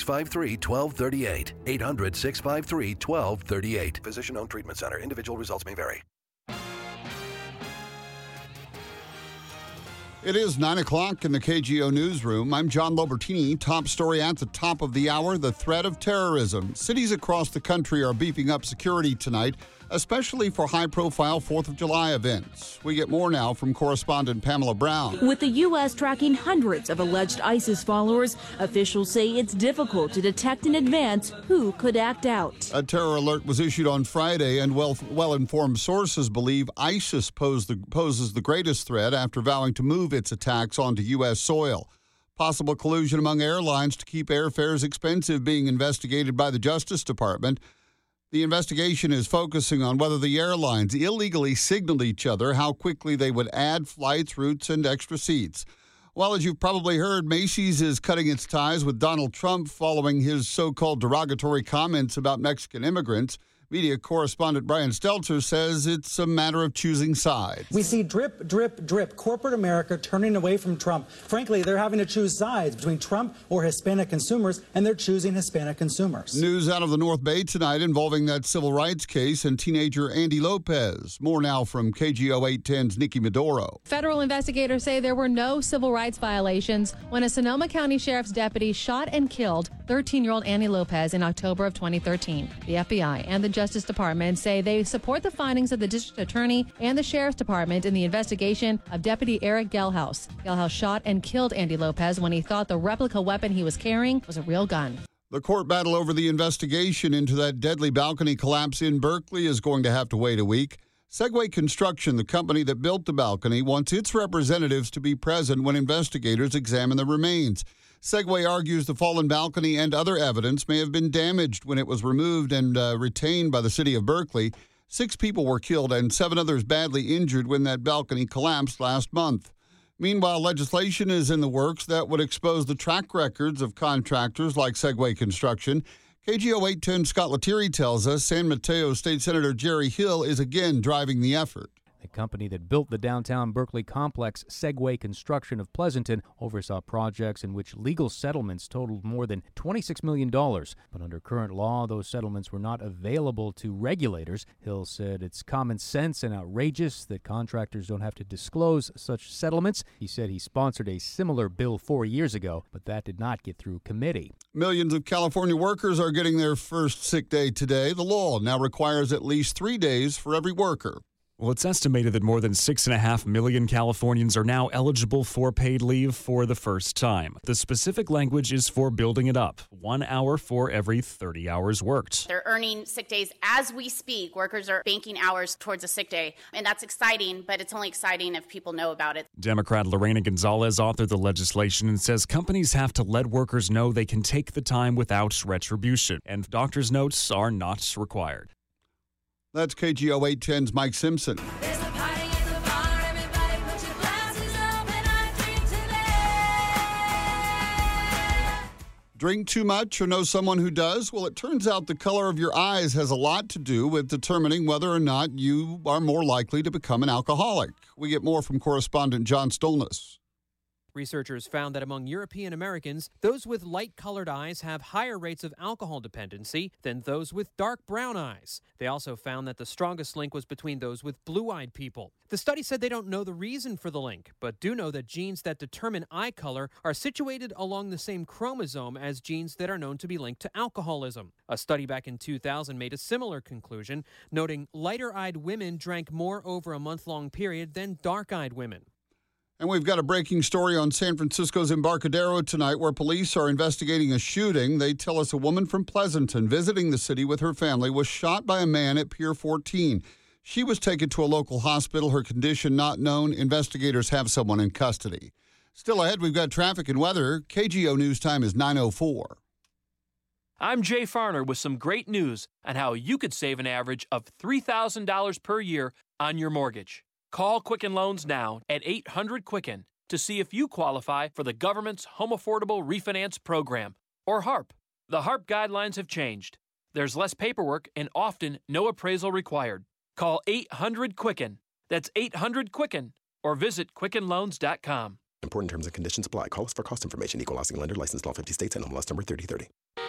800-653-1238. 800-653-1238. Physician-owned treatment center. Individual results may vary. It is 9 o'clock in the KGO newsroom. I'm John Lobertini. Top story at the top of the hour, the threat of terrorism. Cities across the country are beefing up security tonight, especially for high-profile 4th of July events. We get more now from correspondent Pamela Brown. With the U.S. tracking hundreds of alleged ISIS followers, officials say it's difficult to detect in advance who could act out. A terror alert was issued on Friday, and well-informed sources believe ISIS poses the greatest threat after vowing to move its attacks onto U.S. soil. Possible collusion among airlines to keep airfares expensive being investigated by the Justice Department. The investigation is focusing on whether the airlines illegally signaled each other how quickly they would add flights, routes, and extra seats. Well, as you've probably heard, Macy's is cutting its ties with Donald Trump following his so-called derogatory comments about Mexican immigrants. Media correspondent Brian Stelter says it's a matter of choosing sides. We see drip, drip, drip, corporate America turning away from Trump. Frankly, they're having to choose sides between Trump or Hispanic consumers, and they're choosing Hispanic consumers. News out of the North Bay tonight involving that civil rights case and teenager Andy Lopez. More now from KGO 810's Nikki Medoro. Federal investigators say there were no civil rights violations when a Sonoma County Sheriff's deputy shot and killed 13-year-old Andy Lopez in October of 2013. The FBI and the Justice Department say they support the findings of the district attorney and the sheriff's department in the investigation of Deputy Eric Gelhaus. Gelhaus shot and killed Andy Lopez when he thought the replica weapon he was carrying was a real gun. The court battle over the investigation into that deadly balcony collapse in Berkeley is going to have to wait a week. Segway Construction, the company that built the balcony, wants its representatives to be present when investigators examine the remains. Segway argues the fallen balcony and other evidence may have been damaged when it was removed and retained by the city of Berkeley. 6 people were killed and 7 others badly injured when that balcony collapsed last month. Meanwhile, legislation is in the works that would expose the track records of contractors like Segway Construction. KGO 810 Scott Lettieri tells us San Mateo State Senator Jerry Hill is again driving the effort. The company that built the downtown Berkeley complex, Segway Construction of Pleasanton, oversaw projects in which legal settlements totaled more than $26 million. But under current law, those settlements were not available to regulators. Hill said it's common sense and outrageous that contractors don't have to disclose such settlements. He said he sponsored a similar bill 4 years ago, but that did not get through committee. Millions of California workers are getting their first sick day today. The law now requires at least 3 days for every worker. Well, it's estimated that more than 6.5 million Californians are now eligible for paid leave for the first time. The specific language is for building it up, 1 hour for every 30 hours worked. They're earning sick days as we speak. Workers are banking hours towards a sick day, and that's exciting, but it's only exciting if people know about it. Democrat Lorena Gonzalez authored the legislation and says companies have to let workers know they can take the time without retribution, and doctor's notes are not required. That's KGO 810's Mike Simpson. Drink too much or know someone who does? Well, it turns out the color of your eyes has a lot to do with determining whether or not you are more likely to become an alcoholic. We get more from correspondent John Stolness. Researchers found that among European Americans, those with light-colored eyes have higher rates of alcohol dependency than those with dark brown eyes. They also found that the strongest link was between those with blue-eyed people. The study said they don't know the reason for the link, but do know that genes that determine eye color are situated along the same chromosome as genes that are known to be linked to alcoholism. A study back in 2000 made a similar conclusion, noting lighter-eyed women drank more over a month-long period than dark-eyed women. And we've got a breaking story on San Francisco's Embarcadero tonight where police are investigating a shooting. They tell us a woman from Pleasanton visiting the city with her family was shot by a man at Pier 14. She was taken to a local hospital. Her condition not known. Investigators have someone in custody. Still ahead, we've got traffic and weather. KGO News Time is 9:04. I'm Jay Farner with some great news on how you could save an average of $3,000 per year on your mortgage. Call Quicken Loans now at 800-QUICKEN to see if you qualify for the government's Home Affordable Refinance Program, or HARP. The HARP guidelines have changed. There's less paperwork and often no appraisal required. Call 800-QUICKEN. That's 800-QUICKEN, or visit QuickenLoans.com. Important terms and conditions apply. Call us for cost information. Equal housing lender. Licensed in all 50 states and MLS number 3030.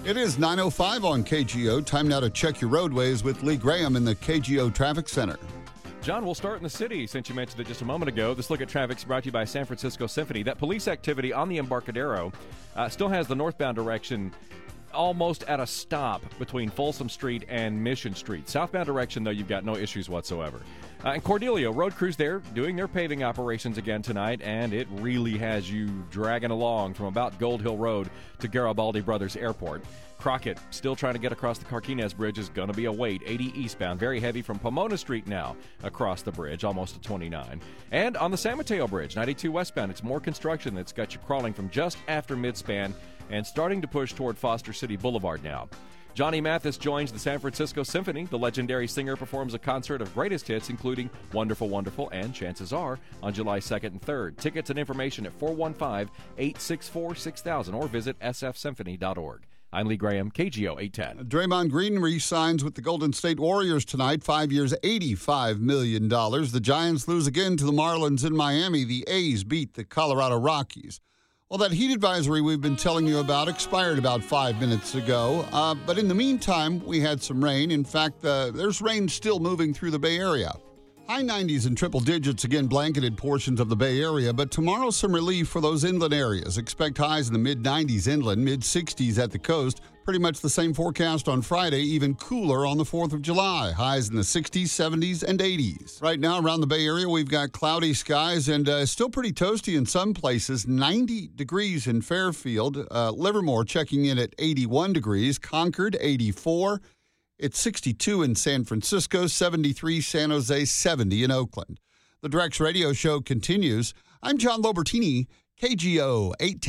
It is 9:05 on KGO. Time now to check your roadways with Lee Graham in the KGO Traffic Center. John, we'll start in the city since you mentioned it just a moment ago. This look at traffic is brought to you by San Francisco Symphony. That police activity on the Embarcadero still has the northbound direction almost at a stop between Folsom Street and Mission Street. Southbound direction, though, you've got no issues whatsoever. And Cordelia, road crews there doing their paving operations again tonight, and it really has you dragging along from about Gold Hill Road to Garibaldi Brothers Airport. Crockett, still trying to get across the Carquinez Bridge, is going to be a wait. 80 eastbound, very heavy from Pomona Street now across the bridge, almost to 29. And on the San Mateo Bridge, 92 westbound, it's more construction that's got you crawling from just after midspan and starting to push toward Foster City Boulevard now. Johnny Mathis joins the San Francisco Symphony. The legendary singer performs a concert of greatest hits, including Wonderful, Wonderful, and Chances Are on July 2nd and 3rd. Tickets and information at 415-864-6000 or visit sfsymphony.org. I'm Lee Graham, KGO 810. Draymond Green re-signs with the Golden State Warriors tonight, 5 years, $85 million. The Giants lose again to the Marlins in Miami. The A's beat the Colorado Rockies. Well, that heat advisory we've been telling you about expired about 5 minutes ago. But in the meantime, we had some rain. In fact, there's rain still moving through the Bay Area. High 90s and triple digits again blanketed portions of the Bay Area, but tomorrow some relief for those inland areas. Expect highs in the mid-90s inland, mid-60s at the coast. Pretty much the same forecast on Friday, even cooler on the 4th of July. Highs in the 60s, 70s, and 80s. Right now around the Bay Area, we've got cloudy skies and still pretty toasty in some places. 90 degrees in Fairfield. Livermore checking in at 81 degrees. Concord, 84. It's 62 in San Francisco, 73 San Jose, 70 in Oakland. The Drex Radio Show continues. I'm John Lobertini, KGO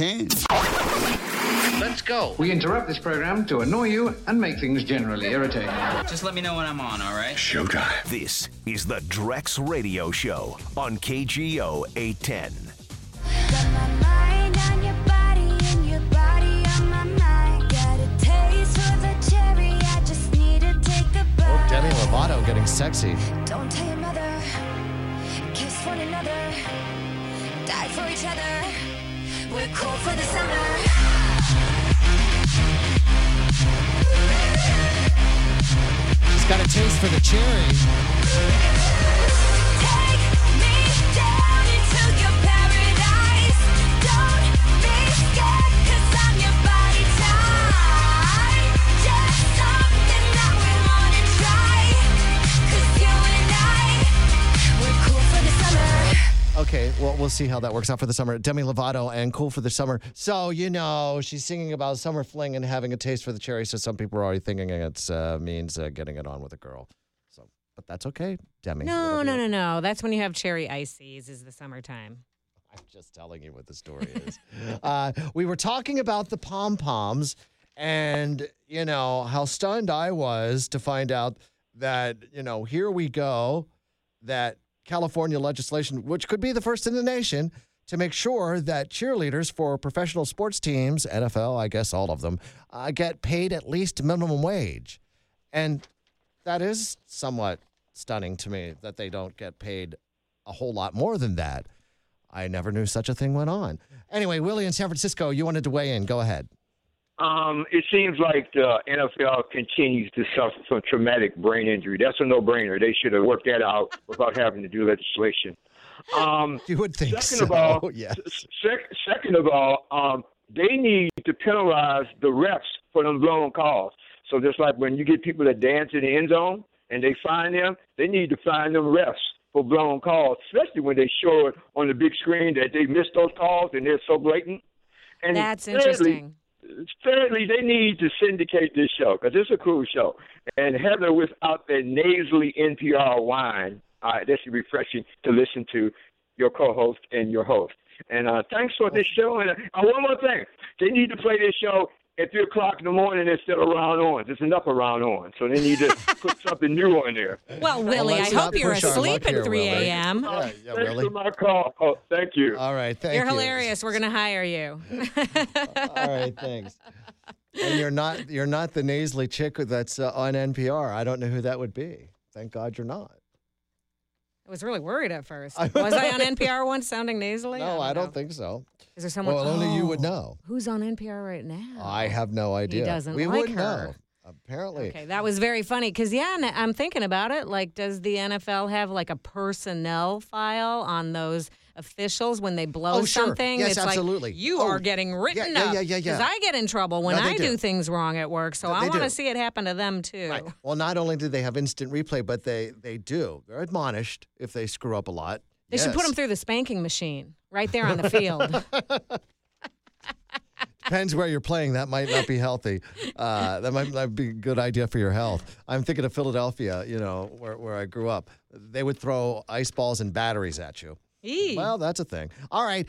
810. Let's go. We interrupt this program to annoy you and make things generally irritating. Just let me know when I'm on, all right? Showtime. This is the Drex Radio Show on KGO 810. Got my mind on your body and your body on my mind. Got a taste for the cherry, I just need to take a bite. Oh, Demi Lovato getting sexy. Don't tell your mother, kiss one another, die for each other. We're cool for the summer. He's got a taste for the cherry. Take me down into your paradise. Don't be scared, 'cause I'm your body type. Just something that we wanna try. 'Cause you and I, we're cool for the summer. Okay, well, we'll see how that works out for the summer. Demi Lovato and Cool for the Summer. So, you know, she's singing about summer fling and having a taste for the cherry, so some people are already thinking it means getting it on with a girl. So, but that's okay, Demi. No. That's when you have cherry ices is the summertime. I'm just telling you what the story is. We were talking about the pom-poms and, you know, how stunned I was to find out that, you know, here we go, that California legislation, which could be the first in the nation, to make sure that cheerleaders for professional sports teams, NFL, I guess all of them, get paid at least minimum wage. And that is somewhat stunning to me that they don't get paid a whole lot more than that. I never knew such a thing went on. Anyway, Willie in San Francisco, you wanted to weigh in. Go ahead. It seems like the NFL continues to suffer from traumatic brain injury. That's a no-brainer. They should have worked that out without having to do legislation. You would think second of all, yes. Second of all, they need to penalize the refs for them blown calls. So just like when you get people that dance in the end zone and they fine them, they need to fine them refs for blown calls, especially when they show it on the big screen that they missed those calls and they're so blatant. And that's interesting. Thirdly, they need to syndicate this show because it's a cool show. And Heather, without that nasally NPR whine, this is refreshing to listen to your co-host and your host. And thanks for this show. And one more thing. They need to play this show at 3 o'clock in the morning instead of round on. There's enough of round on. So they need to put something new on there. Well, Willie, I hope you're asleep at 3 a.m. Yeah, Thanks Willie. for my call. Oh, thank you. All right, thank you. You're hilarious. We're going to hire you. All right, thanks. And you're not the nasally chick that's on NPR. I don't know who that would be. Thank God you're not. I was really worried at first. Was I on NPR once sounding nasally? No, I don't think so. Is there someone? Well, only you would know. Who's on NPR right now? I have no idea. He doesn't we like wouldn't her. know. Apparently. Okay, that was very funny because, I'm thinking about it. Like, does the NFL have like a personnel file on those officials when they blow sure. something? Yes, it's absolutely. Like, you are getting written up. Yeah. Because I get in trouble when No, they I do. do things wrong at work. So No, I they want to do. see it happen to them, too. Right. Well, not only do they have instant replay, but they do. They're admonished if they screw up a lot. They should put them through the spanking machine right there on the field. Depends where you're playing. That might not be healthy. That might not be a good idea for your health. I'm thinking of Philadelphia, where I grew up. They would throw ice balls and batteries at you. Well, that's a thing. All right.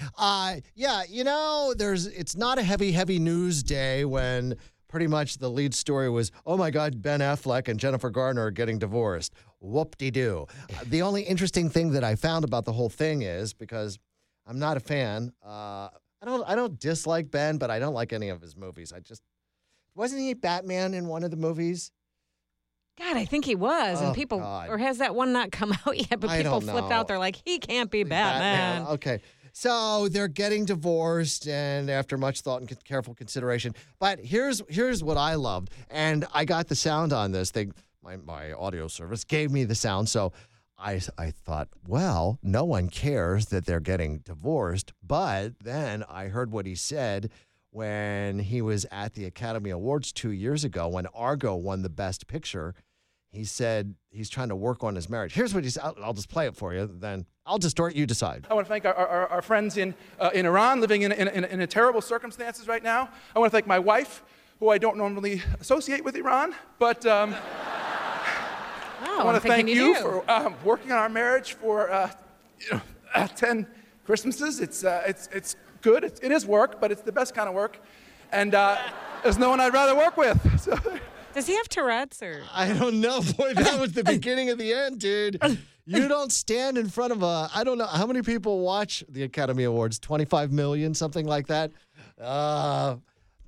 It's not a heavy news day when pretty much the lead story was, oh my God, Ben Affleck and Jennifer Garner are getting divorced. Whoop-de-doo. The only interesting thing that I found about the whole thing is, because I'm not a fan, I don't dislike Ben, but I don't like any of his movies. Wasn't he Batman in one of the movies? God, I think he was. And people, or has that one not come out yet? But I people don't flipped know. out. They're like, he can't be Batman. Okay. So they're getting divorced, and after much thought and careful consideration. But here's what I loved, and I got the sound on this thing. My audio service gave me the sound, so I thought, well, no one cares that they're getting divorced. But then I heard what he said when he was at the Academy Awards 2 years ago when Argo won the Best Picture. He said he's trying to work on his marriage. Here's what he said. I'll just play it for you. Then I'll distort. You decide. I want to thank our friends in Iran living in terrible circumstances right now. I want to thank my wife, who I don't normally associate with Iran, but I want to thank you for working on our marriage for 10 Christmases. It's good. It is work, but it's the best kind of work, and there's no one I'd rather work with. So. Does he have Tourette's or? I don't know. Boy, that was the beginning of the end, dude. You don't stand in front of I don't know how many people watch the Academy Awards, 25 million, something like that. That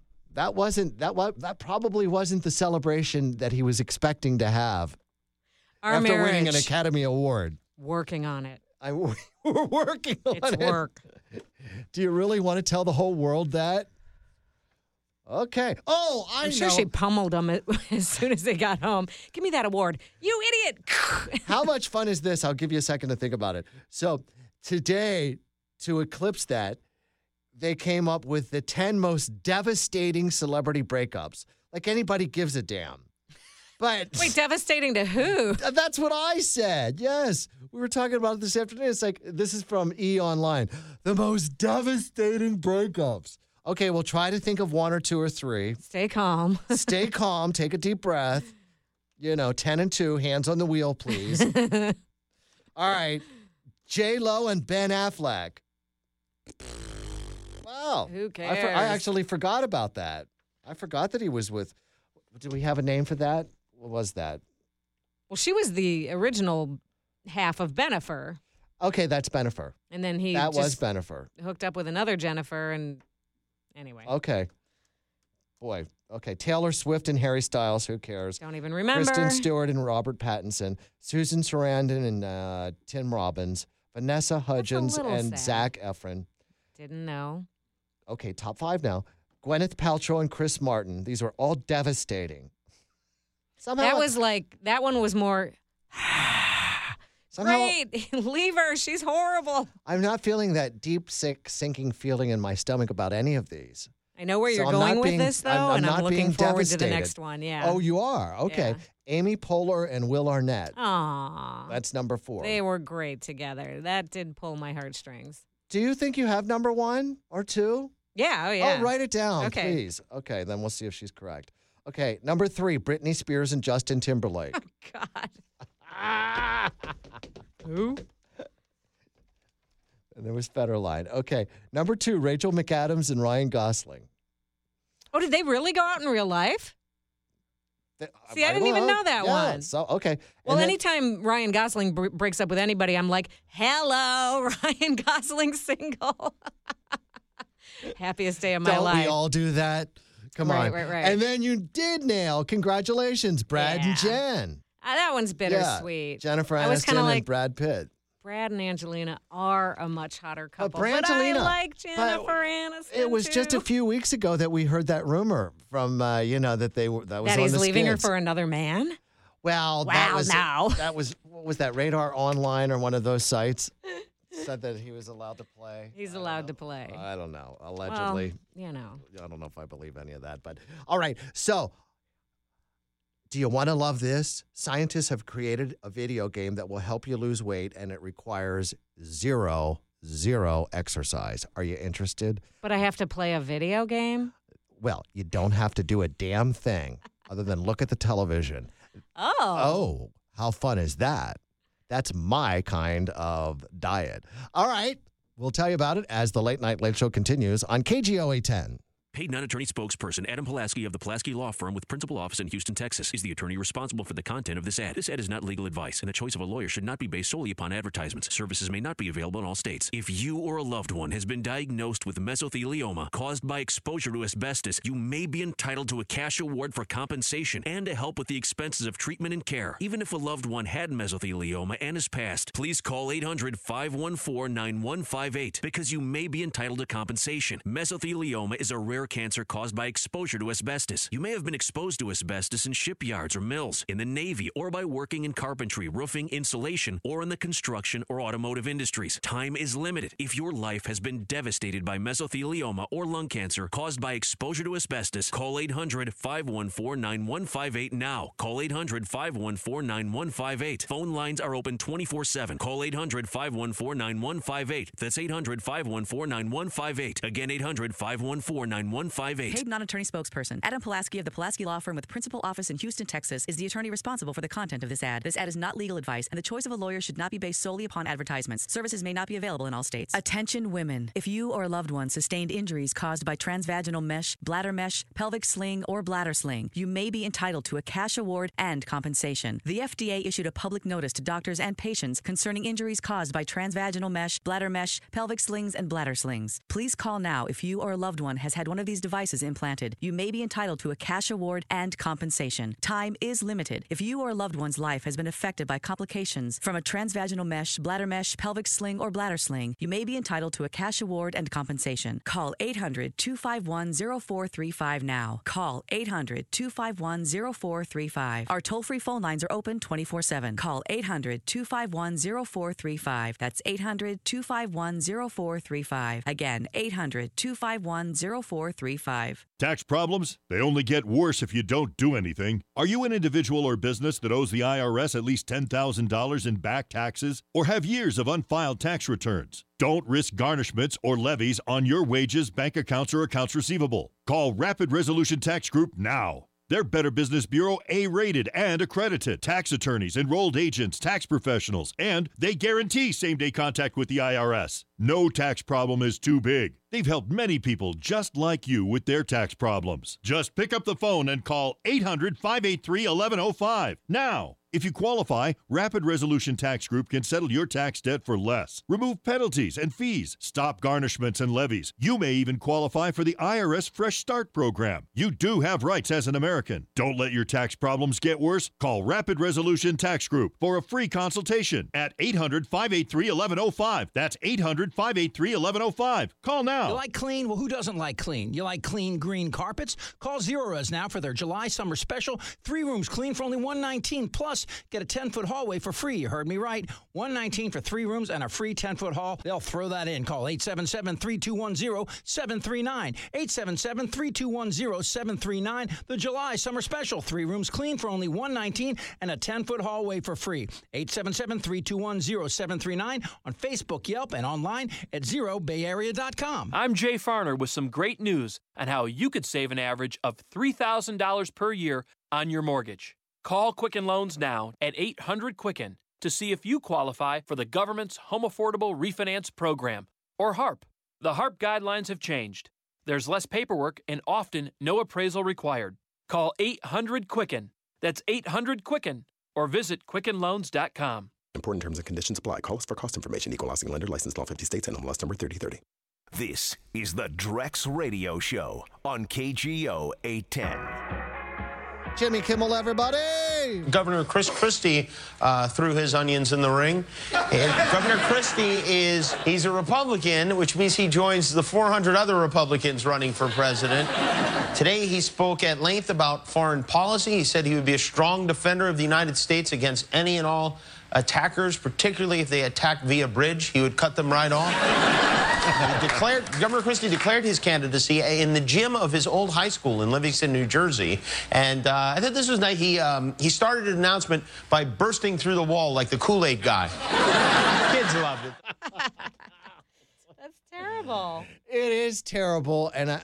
probably wasn't the celebration that he was expecting to have after winning an Academy Award. Working on it. We're working on it. It's work. Do you really want to tell the whole world that? Okay. Oh, I'm sure she pummeled him as soon as they got home. Give me that award. You idiot. How much fun is this? I'll give you a second to think about it. So today, to eclipse that, they came up with the 10 most devastating celebrity breakups. Like anybody gives a damn. But wait, devastating to who? That's what I said. Yes. We were talking about it this afternoon. It's like, this is from E! Online. The most devastating breakups. Okay, well, try to think of one or two or three. Stay calm. Stay calm. Take a deep breath. 10 and 2, hands on the wheel, please. All right. J-Lo and Ben Affleck. Wow. Who cares? I actually forgot about that. I forgot that he was with, do we have a name for that? What was that? Well, she was the original half of Bennifer. Okay, that's Bennifer. And then he That was just Bennifer. hooked up with another Jennifer and anyway. Okay. Boy. Okay. Taylor Swift and Harry Styles. Who cares? Don't even remember. Kristen Stewart and Robert Pattinson. Susan Sarandon and Tim Robbins. Vanessa Hudgens little and sad. Zac Efron. Didn't know. Okay, top 5 now. Gwyneth Paltrow and Chris Martin. These are all devastating. That one was more. Great. Leave her. She's horrible. I'm not feeling that deep, sinking feeling in my stomach about any of these. I know where So you're I'm going not with being- this, though, I'm and I'm not looking being forward to the devastated. next one. Yeah. Oh, you are? Okay. Yeah. Amy Poehler and Will Arnett. Aw. That's number 4. They were great together. That did pull my heartstrings. Do you think you have number 1 or 2? Yeah. Oh, yeah. Oh, write it down, Okay. please. Okay, then we'll see if she's correct. Okay, number 3, Britney Spears and Justin Timberlake. God. Who? And there was Federline. Okay, number 2, Rachel McAdams and Ryan Gosling. Oh, did they really go out in real life? See, I didn't even know that Yeah, one. So, okay. Well, And then- anytime Ryan Gosling breaks up with anybody, I'm like, hello, Ryan Gosling's single. Happiest day of my Don't life. we all do that? Come on. Right. And then you did nail. Congratulations, Brad and Jen. That one's bittersweet. Yeah. Jennifer I was Aniston kinda and like, Brad Pitt. Brad and Angelina are a much hotter couple. But I Brangelina, like Jennifer Aniston. It was just a few weeks ago that we heard that rumor from, that was that on he's the leaving her skids. for another man. Well, Wow, that was what was that, Radar Online or one of those sites said that he was allowed to play. He's allowed to play. I don't know. Allegedly. Well, I don't know if I believe any of that, but all right. So, do you want to love this? Scientists have created a video game that will help you lose weight, and it requires zero exercise. Are you interested? But I have to play a video game? Well, you don't have to do a damn thing other than look at the television. Oh, how fun is that? That's my kind of diet. All right. We'll tell you about it as the Late Night Late Show continues on KGO 810. Paid non-attorney spokesperson Adam Pulaski of the Pulaski Law Firm with principal office in Houston, Texas, is the attorney responsible for the content of this ad. This ad is not legal advice, and the choice of a lawyer should not be based solely upon advertisements. Services may not be available in all states. If you or a loved one has been diagnosed with mesothelioma caused by exposure to asbestos, you may be entitled to a cash award for compensation and to help with the expenses of treatment and care. Even if a loved one had mesothelioma and has passed, please call 800-514-9158 because you may be entitled to compensation. Mesothelioma is a rare cancer caused by exposure to asbestos. You may have been exposed to asbestos in shipyards or mills, in the Navy, or by working in carpentry, roofing, insulation, or in the construction or automotive industries. Time is limited. If your life has been devastated by mesothelioma or lung cancer caused by exposure to asbestos, call 800-514-9158 now. Call 800-514-9158. Phone lines are open 24/7. Call 800-514-9158. That's 800-514-9158. Again, 800-514-9158. Paid non-attorney spokesperson Adam Pulaski of the Pulaski Law Firm with principal office in Houston, Texas, is the attorney responsible for the content of this ad. This ad is not legal advice, and the choice of a lawyer should not be based solely upon advertisements. Services may not be available in all states. Attention women. If you or a loved one sustained injuries caused by transvaginal mesh, bladder mesh, pelvic sling, or bladder sling, you may be entitled to a cash award and compensation. The FDA issued a public notice to doctors and patients concerning injuries caused by transvaginal mesh, bladder mesh, pelvic slings, and bladder slings. Please call now if you or a loved one has had one of these devices implanted. You may be entitled to a cash award and compensation. Time is limited. If you or a loved one's life has been affected by complications from a transvaginal mesh, bladder mesh, pelvic sling, or bladder sling, you may be entitled to a cash award and compensation. Call 800-251-0435 now. Call 800-251-0435. Our toll-free phone lines are open 24/7. Call 800-251-0435. That's 800-251-0435. Again, 800-251-0435. Tax problems? They only get worse if you don't do anything. Are you an individual or business that owes the IRS at least $10,000 in back taxes or have years of unfiled tax returns? Don't risk garnishments or levies on your wages, bank accounts, or accounts receivable. Call Rapid Resolution Tax Group now. They're Better Business Bureau A-rated and accredited. Tax attorneys, enrolled agents, tax professionals, and they guarantee same-day contact with the IRS. No tax problem is too big. They've helped many people just like you with their tax problems. Just pick up the phone and call 800-583-1105 now. If you qualify, Rapid Resolution Tax Group can settle your tax debt for less, remove penalties and fees, stop garnishments and levies. You may even qualify for the IRS Fresh Start program. You do have rights as an American. Don't let your tax problems get worse. Call Rapid Resolution Tax Group for a free consultation at 800-583-1105. That's 800-583-1105. Call now. You like clean? Well, who doesn't like clean? You like clean green carpets? Call Zero Res now for their July summer special. 3 rooms clean for only $119. Plus, get a 10-foot hallway for free. You heard me right. $119 for 3 rooms and a free 10-foot hall. They'll throw that in. Call 877-3210-739. 877-3210-739. The July summer special. 3 rooms clean for only $119 and a 10-foot hallway for free. 877-3210-739 on Facebook, Yelp, and online at ZeroBayArea.com. I'm Jay Farner with some great news on how you could save an average of $3,000 per year on your mortgage. Call Quicken Loans now at 800-QUICKEN to see if you qualify for the government's Home Affordable Refinance Program, or HARP. The HARP guidelines have changed. There's less paperwork and often no appraisal required. Call 800-QUICKEN. That's 800-QUICKEN, or visit QuickenLoans.com. Important terms and conditions apply. Call us for cost information. Equal housing lender. Licensed in all 50 states. And MLS number 3030. This is the Drex Radio Show on KGO 810. Jimmy Kimmel, everybody. Governor Chris Christie threw his onions in the ring. And Governor Christie he's a Republican, which means he joins the 400 other Republicans running for president. Today, he spoke at length about foreign policy. He said he would be a strong defender of the United States against any and all attackers, particularly if they attack via bridge. He would cut them right off. Governor Christie declared his candidacy in the gym of his old high school in Livingston, New Jersey. And I thought this was nice. He started an announcement by bursting through the wall like the Kool-Aid guy. Kids loved it. That's terrible. It is terrible. And,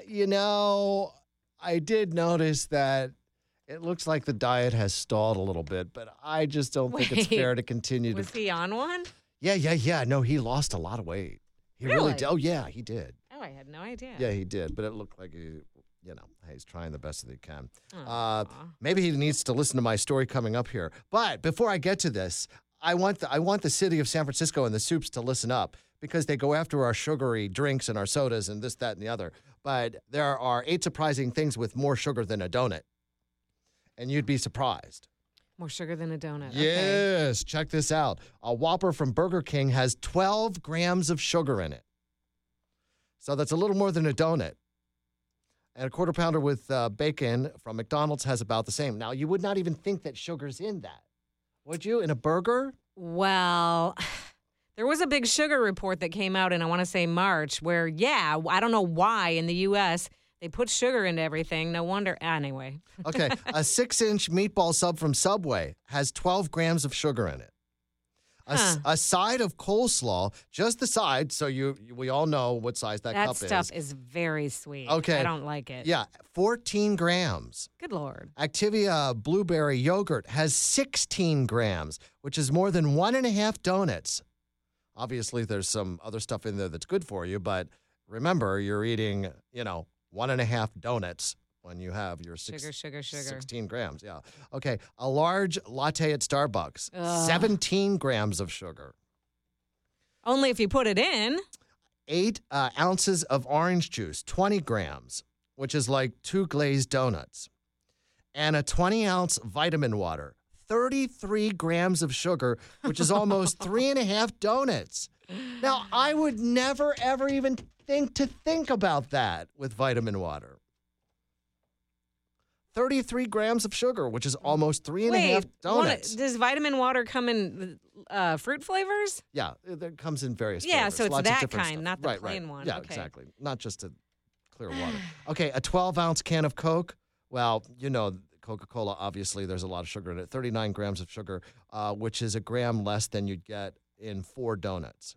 I did notice that it looks like the diet has stalled a little bit, but I just don't think it's fair to continue Was he on one? Yeah. No, he lost a lot of weight. He really did. Oh, yeah, he did. Oh, I had no idea. Yeah, he did. But it looked like he's trying the best that he can. Maybe he needs to listen to my story coming up here. But before I get to this, I want the city of San Francisco and the Soups to listen up because they go after our sugary drinks and our sodas and this, that, and the other. But there are 8 surprising things with more sugar than a donut. And you'd be surprised. More sugar than a donut. Yes, Okay. check this out. A Whopper from Burger King has 12 grams of sugar in it. So that's a little more than a donut. And a Quarter Pounder with bacon from McDonald's has about the same. Now, you would not even think that sugar's in that, would you, in a burger? Well, there was a big sugar report that came out in, I want to say, March, where, I don't know why in the U.S., they put sugar into everything. No wonder. Anyway. Okay. A 6-inch meatball sub from Subway has 12 grams of sugar in it. A side of coleslaw, just the side, so we all know what size that cup is. That stuff is very sweet. Okay. I don't like it. Yeah, 14 grams. Good Lord. Activia blueberry yogurt has 16 grams, which is more than 1.5 donuts. Obviously, there's some other stuff in there that's good for you, but remember, you're eating, 1.5 donuts when you have your sugar. 16 grams. Yeah. Okay. A large latte at Starbucks, Ugh. 17 grams of sugar. Only if you put it in. 8 ounces of orange juice, 20 grams, which is like 2 glazed donuts. And a 20-ounce vitamin water, 33 grams of sugar, which is almost 3.5 donuts. Now, I would never, ever even think about that with vitamin water. 33 grams of sugar, which is almost 3.5 donuts. Does vitamin water come in fruit flavors? Yeah, it comes in various Yeah, flavors. so it's Lots of that different kind, stuff. not the Right. plain one. Yeah, Okay. exactly. Not just a clear water. Okay, a 12-ounce can of Coke. Well, Coca-Cola, obviously, there's a lot of sugar in it. 39 grams of sugar, which is a gram less than you'd get in 4 donuts.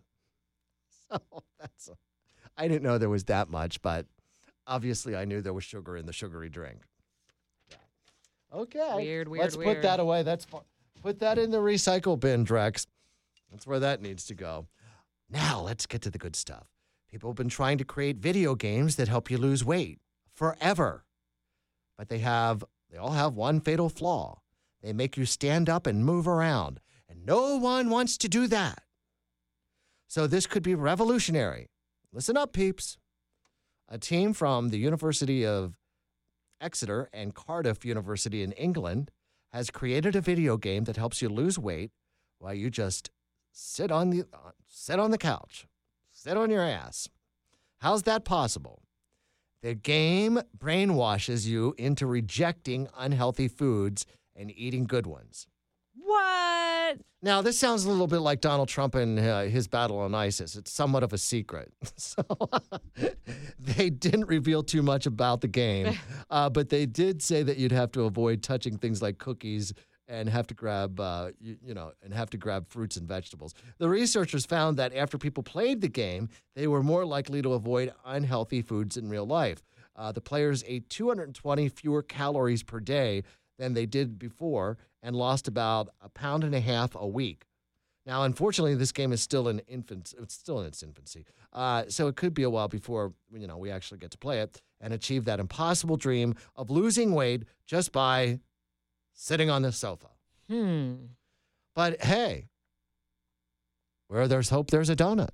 So I didn't know there was that much, but obviously I knew there was sugar in the sugary drink. Yeah. Okay. Weird. Let's put that away. Put that in the recycle bin, Drex. That's where that needs to go. Now let's get to the good stuff. People have been trying to create video games that help you lose weight forever. But they all have one fatal flaw. They make you stand up and move around. And no one wants to do that. So this could be revolutionary. Listen up, peeps. A team from the University of Exeter and Cardiff University in England has created a video game that helps you lose weight while you just sit on the couch, sit on your ass. How's that possible? The game brainwashes you into rejecting unhealthy foods and eating good ones. What? Now, this sounds a little bit like Donald Trump and his battle on ISIS. It's somewhat of a secret. So they didn't reveal too much about the game, but they did say that you'd have to avoid touching things like cookies and have to grab, fruits and vegetables. The researchers found that after people played the game, they were more likely to avoid unhealthy foods in real life. The players ate 220 fewer calories per day than they did before and lost about 1.5 pounds a week. Now, unfortunately, this game is still in It's still in its infancy. So it could be a while before, we actually get to play it and achieve that impossible dream of losing weight just by sitting on the sofa. But hey, where there's hope, there's a donut.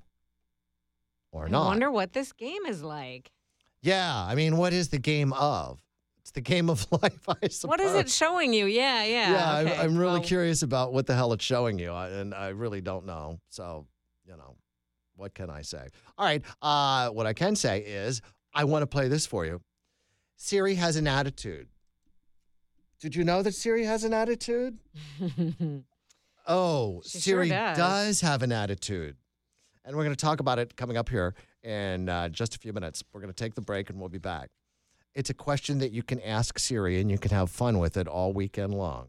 Or not. I wonder what this game is like. Yeah, what is the game of? It's the game of life, I suppose. What is it showing you? Yeah. Yeah, Okay, I'm really well, curious about what the hell it's showing you, and I really don't know. So, what can I say? All right, what I can say is I want to play this for you. Siri has an attitude. Did you know that Siri has an attitude? Oh, She Siri sure does. does have an attitude. And we're going to talk about it coming up here in just a few minutes. We're going to take the break and we'll be back. It's a question that you can ask Siri and you can have fun with it all weekend long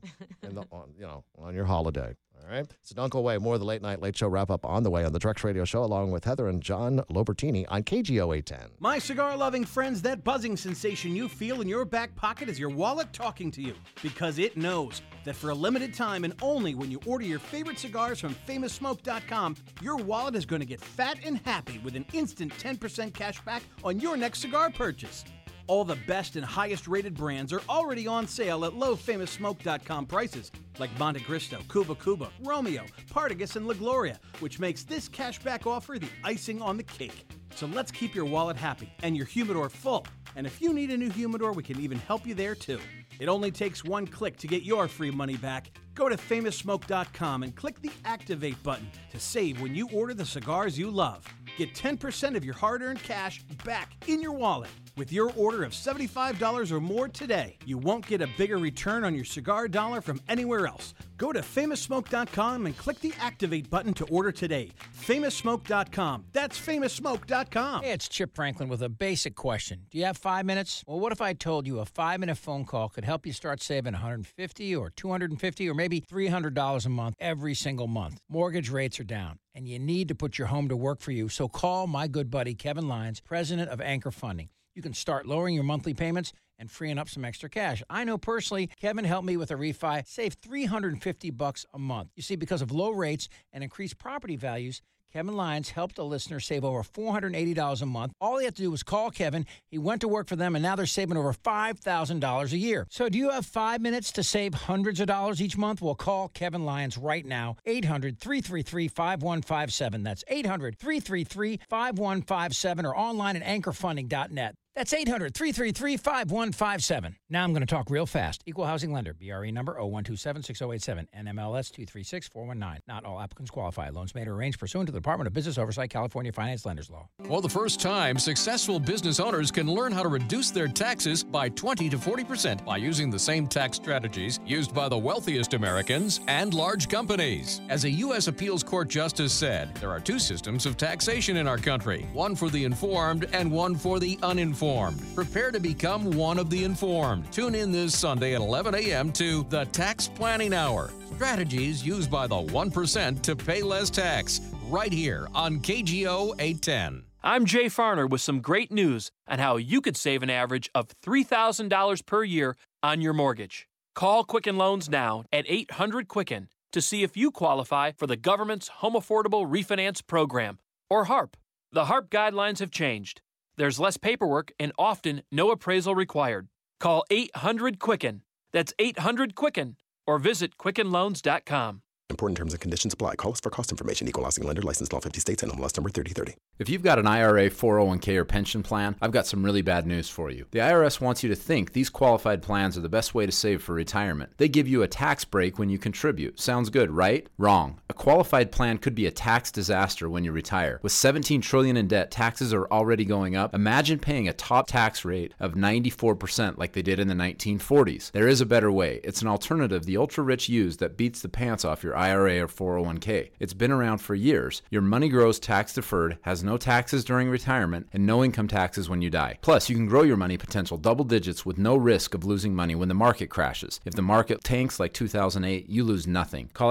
on your holiday. All right? So don't go away. More of the Late Show wrap-up on the way on the Drex Radio Show along with Heather and John Lobertini on KGO 810. My cigar-loving friends, that buzzing sensation you feel in your back pocket is your wallet talking to you, because it knows that for a limited time and only when you order your favorite cigars from FamousSmoke.com, your wallet is going to get fat and happy with an instant 10% cash back on your next cigar purchase. All the best and highest rated brands are already on sale at low FamousSmoke.com prices, like Monte Cristo, Cuba Cuba, Romeo, Partagas, and La Gloria, which makes this cashback offer the icing on the cake. So let's keep your wallet happy and your humidor full. And if you need a new humidor, we can even help you there too. It only takes one click to get your free money back. Go to FamousSmoke.com and click the Activate button to save when you order the cigars you love. Get 10% of your hard-earned cash back in your wallet with your order of $75 or more today. You won't get a bigger return on your cigar dollar from anywhere else. Go to FamousSmoke.com and click the Activate button to order today. FamousSmoke.com. That's FamousSmoke.com. Hey, it's Chip Franklin with a basic question. Do you have 5 minutes? Well, what if I told you a 5-minute phone call could help you start saving $150 or $250 or maybe $300 a month every single month? Mortgage rates are down, and you need to put your home to work for you. So call my good buddy Kevin Lyons, president of Anchor Funding. You can start lowering your monthly payments and freeing up some extra cash. I know personally, Kevin helped me with a refi, saved $350 a month. You see, because of low rates and increased property values, Kevin Lyons helped a listener save over $480 a month. All he had to do was call Kevin. He went to work for them, and now they're saving over $5,000 a year. So do you have 5 minutes to save hundreds of dollars each month? Well, call Kevin Lyons right now, 800-333-5157. That's 800-333-5157 or online at anchorfunding.net. That's 800-333-5157. Now I'm going to talk real fast. Equal Housing Lender, BRE number 01276087, NMLS 236419. Not all applicants qualify. Loans made or arranged pursuant to the Department of Business Oversight, California Finance Lenders Law. For the first time, successful business owners can learn how to reduce their taxes by 20 to 40% by using the same tax strategies used by the wealthiest Americans and large companies. As a U.S. Appeals Court justice said, there are two systems of taxation in our country, one for the informed and one for the uninformed. Prepare to become one of the informed. Tune in this Sunday at 11 a.m. to The Tax Planning Hour. Strategies used by the 1% to pay less tax. Right here on KGO 810. I'm Jay Farner with some great news on how you could save an average of $3,000 per year on your mortgage. Call Quicken Loans now at 800-QUICKEN to see if you qualify for the government's Home Affordable Refinance Program, or HARP. The HARP guidelines have changed. There's less paperwork and often no appraisal required. Call 800-QUICKEN. That's 800-QUICKEN. Or visit QuickenLoans.com. Important terms and conditions apply. Call us for cost information. Equal housing lender. Licensed in all 50 states. NMLS number 3030. If you've got an IRA, 401k, or pension plan, I've got some really bad news for you. The IRS wants you to think these qualified plans are the best way to save for retirement. They give you a tax break when you contribute. Sounds good, right? Wrong. A qualified plan could be a tax disaster when you retire. With $17 trillion in debt, taxes are already going up. Imagine paying a top tax rate of 94% like they did in the 1940s. There is a better way. It's an alternative the ultra-rich use that beats the pants off your IRA or 401k. It's been around for years. Your money grows tax-deferred, has no taxes during retirement, and no income taxes when you die. Plus, you can grow your money potential double digits with no risk of losing money when the market crashes. If the market tanks like 2008, you lose nothing. Call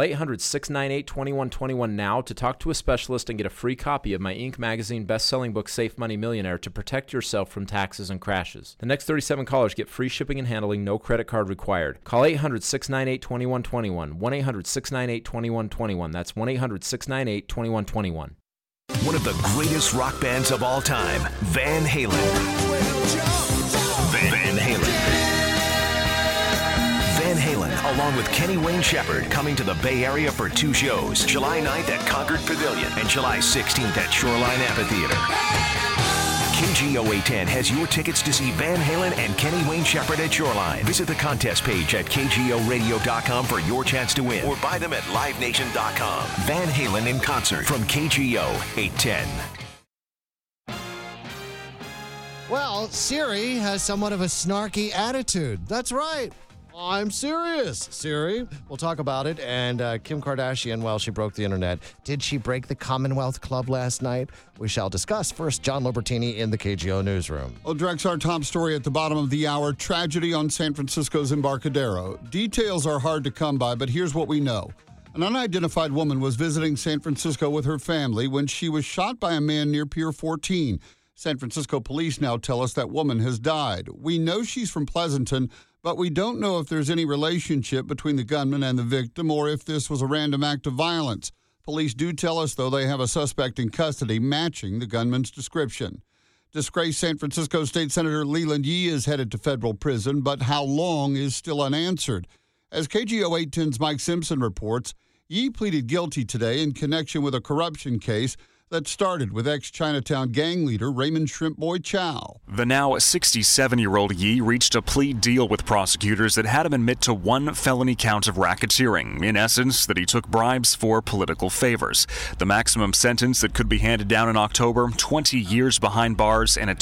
800-698-2121 now to talk to a specialist and get a free copy of my Inc. magazine best-selling book, Safe Money Millionaire, to protect yourself from taxes and crashes. The next 37 callers get free shipping and handling, no credit card required. Call 800-698-2121, 1-800-698-2121. That's 1-800-698-2121. One of the greatest rock bands of all time, Van Halen. Van Halen. Van Halen, along with Kenny Wayne Shepherd, coming to the Bay Area for 2 shows, July 9th at Concord Pavilion and July 16th at Shoreline Amphitheater. KGO 810 has your tickets to see Van Halen and Kenny Wayne Shepherd at Shoreline. Visit the contest page at KGORadio.com for your chance to win, or buy them at LiveNation.com. Van Halen in concert from KGO 810. Well, Siri has somewhat of a snarky attitude. That's right. I'm serious, Siri. We'll talk about it. And Kim Kardashian, well, she broke the internet. Did she break the Commonwealth Club last night? We shall discuss. First, John Lobertini in the KGO newsroom. Well, Drex, our top story at the bottom of the hour, tragedy on San Francisco's Embarcadero. Details are hard to come by, but here's what we know. An unidentified woman was visiting San Francisco with her family when she was shot by a man near Pier 14. San Francisco police now tell us that woman has died. We know she's from Pleasanton, but we don't know if there's any relationship between the gunman and the victim or if this was a random act of violence. Police do tell us, though, they have a suspect in custody matching the gunman's description. Disgraced San Francisco State Senator Leland Yee is headed to federal prison, but how long is still unanswered. As KGO 810's Mike Simpson reports, Yee pleaded guilty today in connection with a corruption case that started with ex-Chinatown gang leader Raymond Shrimp Boy Chow. The now 67-year-old Yee reached a plea deal with prosecutors that had him admit to one felony count of racketeering, in essence, that he took bribes for political favors. The maximum sentence that could be handed down in October, 20 years behind bars and a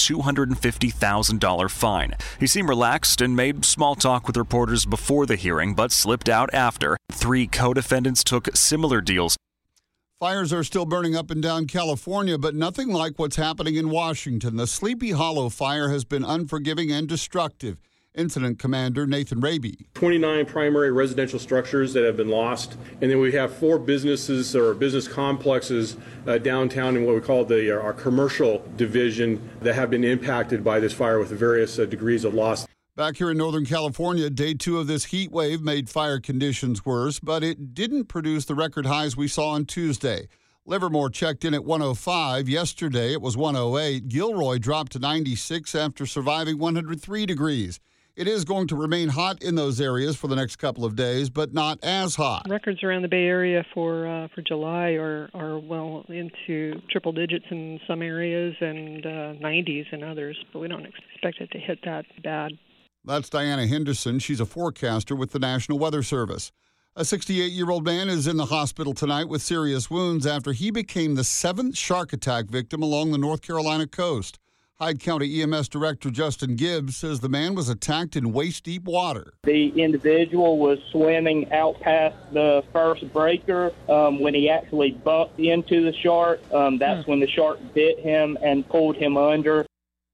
$250,000 fine. He seemed relaxed and made small talk with reporters before the hearing, but slipped out after. 3 co-defendants took similar deals. Fires are still burning up and down California, but nothing like what's happening in Washington. The Sleepy Hollow fire has been unforgiving and destructive. Incident Commander Nathan Raby. 29 primary residential structures that have been lost, and then we have 4 businesses or business complexes downtown in what we call our commercial division that have been impacted by this fire with various degrees of loss. Back here in Northern California, day 2 of this heat wave made fire conditions worse, but it didn't produce the record highs we saw on Tuesday. Livermore checked in at 105. Yesterday, it was 108. Gilroy dropped to 96 after surviving 103 degrees. It is going to remain hot in those areas for the next couple of days, but not as hot. Records around the Bay Area for July are well into triple digits in some areas and 90s in others, but we don't expect it to hit that bad. That's Diana Henderson. She's a forecaster with the National Weather Service. A 68-year-old man is in the hospital tonight with serious wounds after he became the 7th shark attack victim along the North Carolina coast. Hyde County EMS Director Justin Gibbs says the man was attacked in waist-deep water. The individual was swimming out past the first breaker when he actually bumped into the shark. That's when the shark bit him and pulled him under.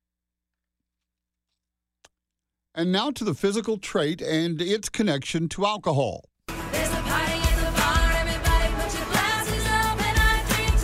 And now to the physical trait and its connection to alcohol. There's a party in the bar, everybody put your glasses up and I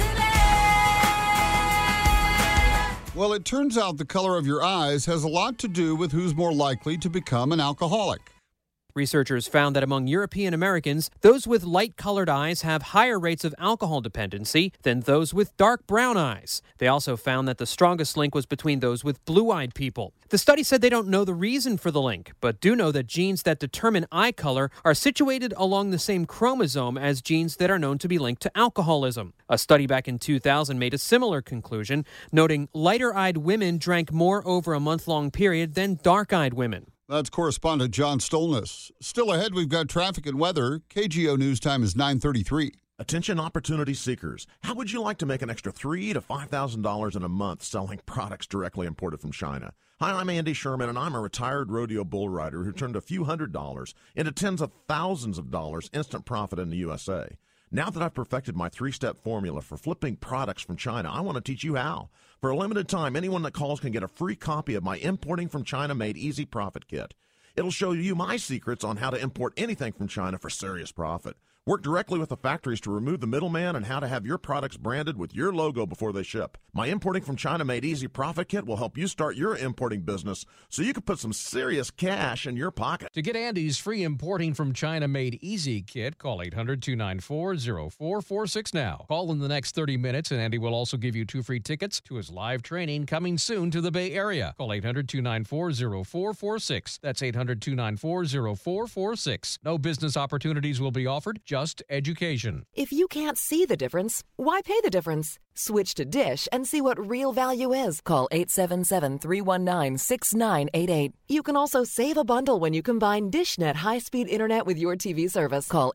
drink today. Well, it turns out the color of your eyes has a lot to do with who's more likely to become an alcoholic. Researchers found that among European Americans, those with light-colored eyes have higher rates of alcohol dependency than those with dark brown eyes. They also found that the strongest link was between those with blue-eyed people. The study said they don't know the reason for the link, but do know that genes that determine eye color are situated along the same chromosome as genes that are known to be linked to alcoholism. A study back in 2000 made a similar conclusion, noting lighter-eyed women drank more over a month-long period than dark-eyed women. That's correspondent John Stolness. Still ahead, we've got traffic and weather. KGO News Time is 9:33. Attention opportunity seekers. How would you like to make an extra $3,000 to $5,000 in a month selling products directly imported from China? Hi, I'm Andy Sherman, and I'm a retired rodeo bull rider who turned a few $100s into tens of thousands of dollars instant profit in the USA. Now that I've perfected my 3-step formula for flipping products from China, I want to teach you how. For a limited time, anyone that calls can get a free copy of my Importing from China Made Easy Profit Kit. It'll show you my secrets on how to import anything from China for serious profit. Work directly with the factories to remove the middleman and how to have your products branded with your logo before they ship. My Importing from China Made Easy Profit Kit will help you start your importing business so you can put some serious cash in your pocket. To get Andy's free Importing from China Made Easy Kit, call 800-294-0446 now. Call in the next 30 minutes and Andy will also give you 2 free tickets to his live training coming soon to the Bay Area. Call 800-294-0446. That's 800-294-0446. No business opportunities will be offered. just education. If you can't see the difference, why pay the difference? Switch to Dish and see what real value is. Call 877-319-6988. You can also save a bundle when you combine DishNet high-speed internet with your TV service. Call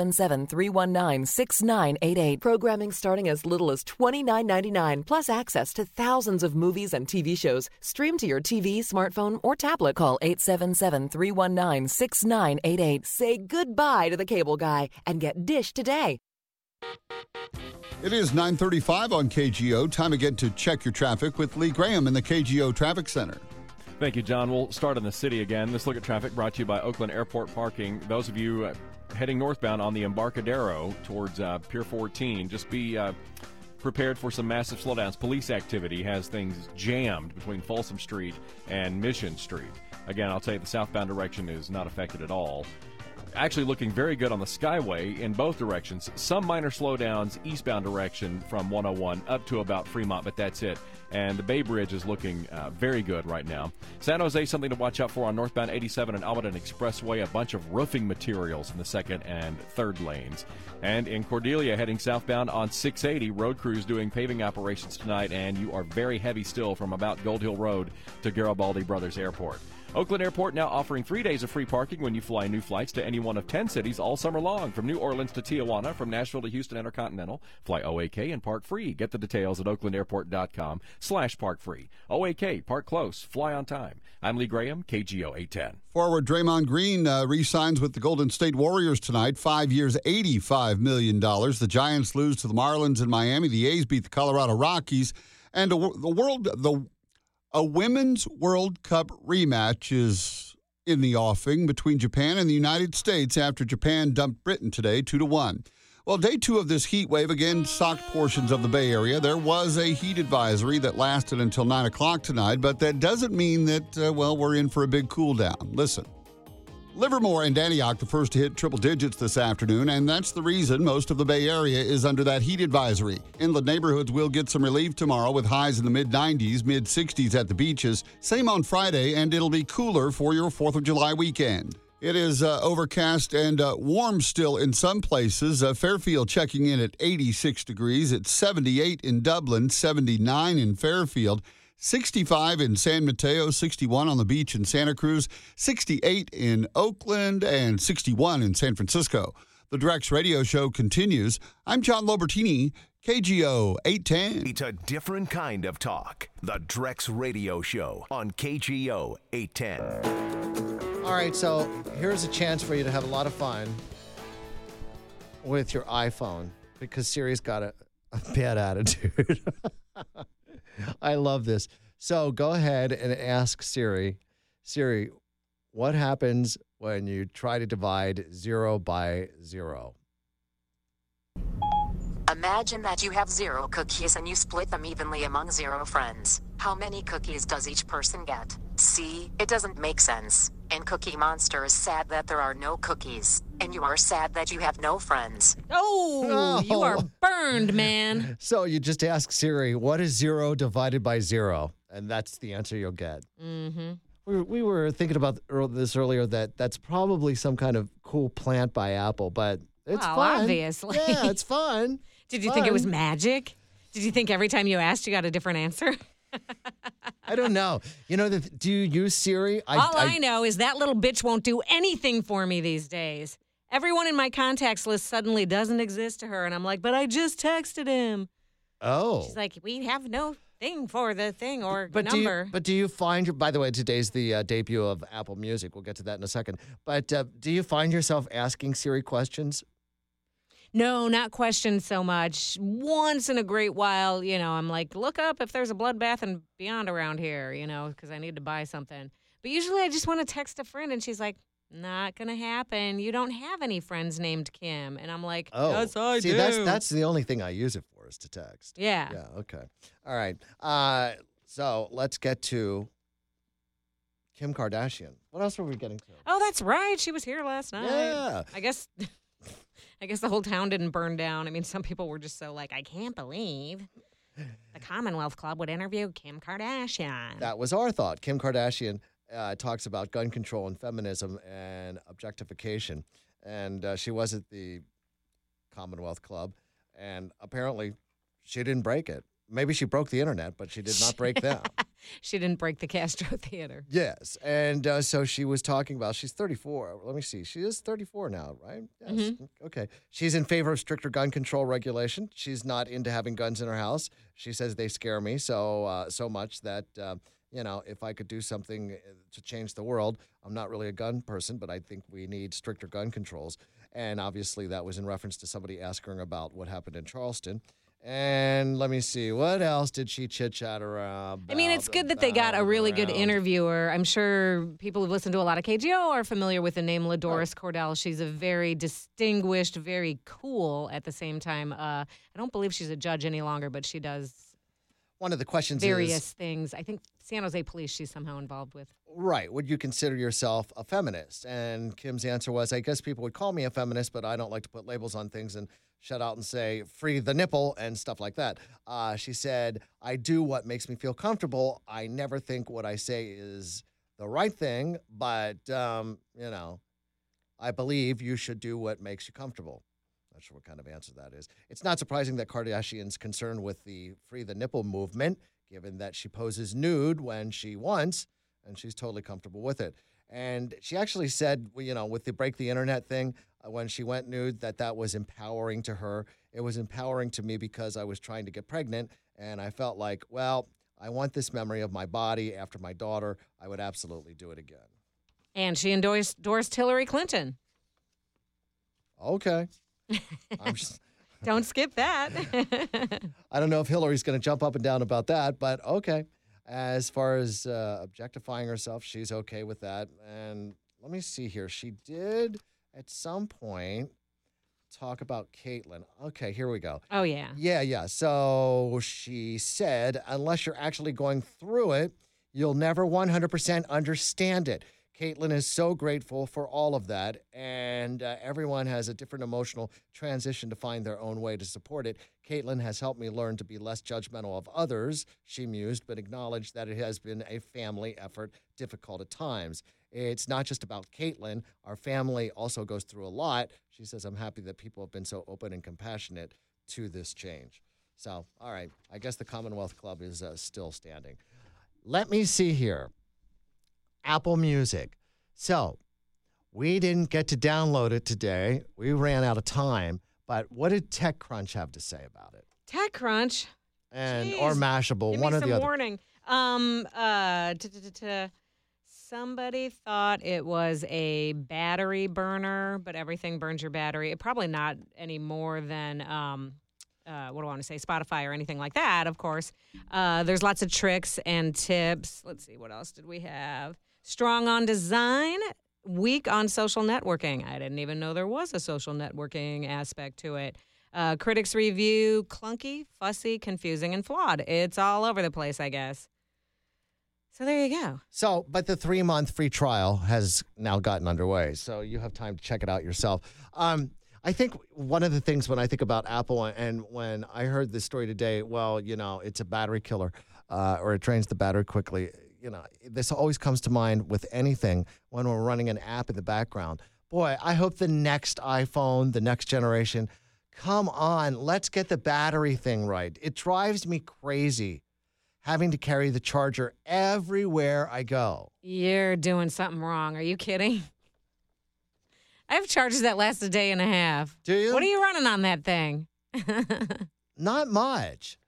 877-319-6988. Programming starting as little as $29.99, plus access to thousands of movies and TV shows. Stream to your TV, smartphone, or tablet. Call 877-319-6988. Say goodbye to the cable guy and get Dish today. It is 9:35 on KGO. Time again to check your traffic with Lee Graham in the KGO Traffic Center. Thank you, John. We'll start in the city again. This look at traffic brought to you by Oakland Airport Parking. Those of you heading northbound on the Embarcadero towards Pier 14, just be prepared for some massive slowdowns. Police activity has things jammed between Folsom Street and Mission Street. Again, I'll tell you the southbound direction is not affected at all. Actually looking very good on the Skyway in both directions. Some minor slowdowns eastbound direction from 101 up to about Fremont, but that's it. And the Bay Bridge is looking very good right now. San Jose, something to watch out for on northbound 87 and Almaden Expressway. A bunch of roofing materials in the second and third lanes. And in Cordelia, heading southbound on 680, road crews doing paving operations tonight, and you are very heavy still from about Gold Hill Road to Garibaldi Brothers Airport. Oakland Airport now offering 3 days of free parking when you fly new flights to any one of 10 cities all summer long. From New Orleans to Tijuana, from Nashville to Houston Intercontinental, fly OAK and park free. Get the details at oaklandairport.com/park free. OAK, park close, fly on time. I'm Lee Graham, KGO 810. Forward Draymond Green re-signs with the Golden State Warriors tonight. 5 years, $85 million. The Giants lose to the Marlins in Miami. The A's beat the Colorado Rockies. And a Women's World Cup rematch is in the offing between Japan and the United States after Japan dumped Britain today 2-1. Well, day 2 of this heat wave again socked portions of the Bay Area. There was a heat advisory that lasted until 9 o'clock tonight, but that doesn't mean that, we're in for a big cool down. Listen. Livermore and Antioch, the first to hit triple digits this afternoon, and that's the reason most of the Bay Area is under that heat advisory. Inland neighborhoods will get some relief tomorrow with highs in the mid-90s, mid-60s at the beaches. Same on Friday, and it'll be cooler for your 4th of July weekend. It is overcast and warm still in some places. Fairfield checking in at 86 degrees. It's 78 in Dublin, 79 in Fairfield. 65 in San Mateo, 61 on the beach in Santa Cruz, 68 in Oakland, and 61 in San Francisco. The Drex Radio Show continues. I'm John Lobertini, KGO 810. It's a different kind of talk. The Drex Radio Show on KGO 810. All right, so here's a chance for you to have a lot of fun with your iPhone because Siri's got a bad attitude. I love this. So go ahead and ask Siri, what happens when you try to divide 0 by 0? Imagine that you have 0 cookies and you split them evenly among 0 friends. How many cookies does each person get? See, it doesn't make sense. And Cookie Monster is sad that there are no cookies. And you are sad that you have no friends. Oh, you are burned, man. So you just ask Siri, what is 0 divided by 0? And that's the answer you'll get. Mm-hmm. We were thinking about this earlier, that's probably some kind of cool plant by Apple, but it's fun. Obviously. Yeah, it's fun. Did you think it was magic? Did you think every time you asked, you got a different answer? I don't know. Do you use Siri? All I know is that little bitch won't do anything for me these days. Everyone in my contacts list suddenly doesn't exist to her, and I'm like, but I just texted him. Oh. She's like, we have no thing for the thing or number. Do you find, by the way, today's the debut of Apple Music. We'll get to that in a second. But do you find yourself asking Siri questions? No, not questions so much. Once in a great while, I'm like, look up if there's a Blood Bath and Beyond around here, because I need to buy something. But usually I just want to text a friend, and she's like, not going to happen. You don't have any friends named Kim. And I'm like, yes, I do. That's the only thing I use it for is to text. Yeah. Yeah, okay. All right. So let's get to Kim Kardashian. What else were we getting to? Oh, that's right. She was here last night. Yeah. I guess the whole town didn't burn down. I mean, some people were just so like, I can't believe the Commonwealth Club would interview Kim Kardashian. That was our thought. Kim Kardashian talks about gun control and feminism and objectification. And she was at the Commonwealth Club, and apparently she didn't break it. Maybe she broke the internet, but she did not break them. She didn't break the Castro Theater. Yes, and so she was talking about, she's 34. Let me see. She is 34 now, right? Yes. Mhm. Okay. She's in favor of stricter gun control regulation. She's not into having guns in her house. She says they scare me so much that, if I could do something to change the world, I'm not really a gun person, but I think we need stricter gun controls. And obviously that was in reference to somebody asking her about what happened in Charleston. And let me see, what else did she chit-chat around? I mean, it's good that they got a really good interviewer. I'm sure people who've listened to a lot of KGO are familiar with the name LaDoris Cordell. She's a very distinguished, very cool at the same time. I don't believe she's a judge any longer, but she does One of the questions various is, things. I think San Jose Police she's somehow involved with. right, would you consider yourself a feminist? And Kim's answer was, I guess people would call me a feminist, but I don't like to put labels on things and shut out and say, free the nipple and stuff like that. She said, I do what makes me feel comfortable. I never think what I say is the right thing, but, I believe you should do what makes you comfortable. Not sure what kind of answer that is. It's not surprising that Kardashian's concerned with the free the nipple movement, given that she poses nude when she wants, and she's totally comfortable with it. And she actually said, with the break the internet thing, when she went nude, that was empowering to her. It was empowering to me because I was trying to get pregnant, and I felt like, well, I want this memory of my body after my daughter. I would absolutely do it again. And she endorsed Hillary Clinton. Okay. Don't skip that. I don't know if Hillary's going to jump up and down about that, but okay. As far as objectifying herself, she's okay with that. And let me see here. She did, at some point, talk about Caitlyn. Okay, here we go. Oh, yeah. Yeah. So she said, unless you're actually going through it, you'll never 100% understand it. Caitlyn is so grateful for all of that, and everyone has a different emotional transition to find their own way to support it. Caitlyn has helped me learn to be less judgmental of others, she mused, but acknowledged that it has been a family effort, difficult at times. It's not just about Caitlyn. Our family also goes through a lot. She says, I'm happy that people have been so open and compassionate to this change. So, all right, I guess the Commonwealth Club is still standing. Let me see here. Apple Music. So, we didn't get to download it today. We ran out of time. But what did TechCrunch have to say about it? TechCrunch? And Jeez. or Mashable, Give one me or the some other. warning. Somebody thought it was a battery burner, but everything burns your battery. Probably not any more than what do I want to say, Spotify or anything like that, of course. There's lots of tricks and tips. Let's see, what else did we have? Strong on design, weak on social networking. I didn't even know there was a social networking aspect to it. Critics review, clunky, fussy, confusing, and flawed. It's all over the place, I guess. So there you go. So, but the 3-month free trial has now gotten underway, so you have time to check it out yourself. I think one of the things when I think about Apple and when I heard this story today, well, it's a battery killer or it drains the battery quickly. This always comes to mind with anything when we're running an app in the background. Boy, I hope the next iPhone, the next generation, come on, let's get the battery thing right. It drives me crazy having to carry the charger everywhere I go. You're doing something wrong. Are you kidding? I have chargers that last a day and a half. Do you? What are you running on that thing? Not much.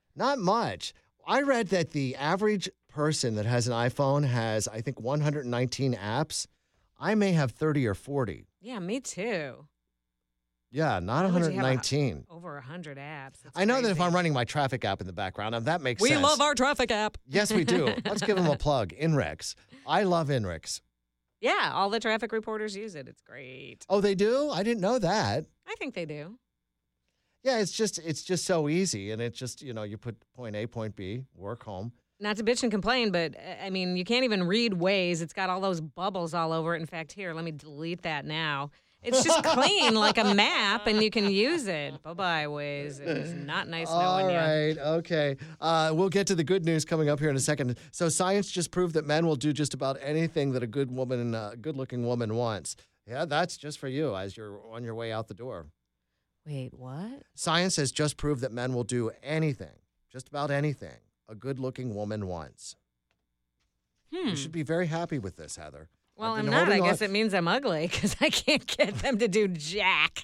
I read that the average person that has an iPhone has, I think, 119 apps. I may have 30 or 40. Yeah, me too. Yeah, not Why would you have 119. Over 100 apps. That's I know that if crazy. I'm running my traffic app in the background, that makes We sense. love our traffic app. Yes, we do. Let's give them a plug. INRIX. I love INRIX. Yeah, all the traffic reporters use it. It's great. Oh, they do? I didn't know that. I think they do. Yeah, it's just so easy, and it's just, you put point A, point B, work home. Not to bitch and complain, but I mean, you can't even read Waze. It's got all those bubbles all over it. In fact, here, let me delete that now. It's just clean like a map, and you can use it. Bye-bye, Waze. It was not nice knowing you. All right, okay. We'll get to the good news coming up here in a second. So science just proved that men will do just about anything that a good-looking woman wants. Yeah, that's just for you as you're on your way out the door. Wait, what? Science has just proved that men will do anything, just about anything, a good-looking woman wants. You should be very happy with this, Heather. Well, I've I'm been not. I holding guess on- it means I'm ugly because I can't get them to do jack.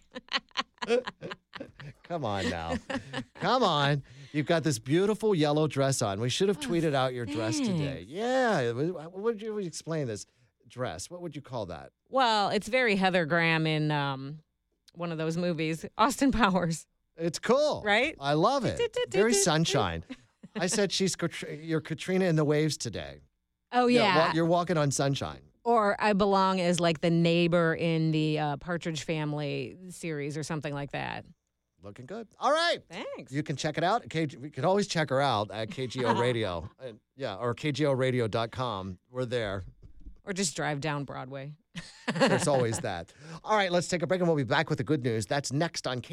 Come on now. Come on. You've got this beautiful yellow dress on. We should have tweeted out your dress today. Yeah. What would you explain this dress? What would you call that? Well, it's very Heather Graham in one of those movies, Austin Powers. It's cool. Right? I love it. Very sunshine. I said you're Katrina in the waves today. Oh, yeah. You're walking on sunshine. Or I belong as like the neighbor in the Partridge Family series or something like that. Looking good. All right. Thanks. You can check it out. We can always check her out at KGO Radio. Or KGORadio.com. We're there. Or just drive down Broadway. There's always that. All right, let's take a break and we'll be back with the good news. That's next on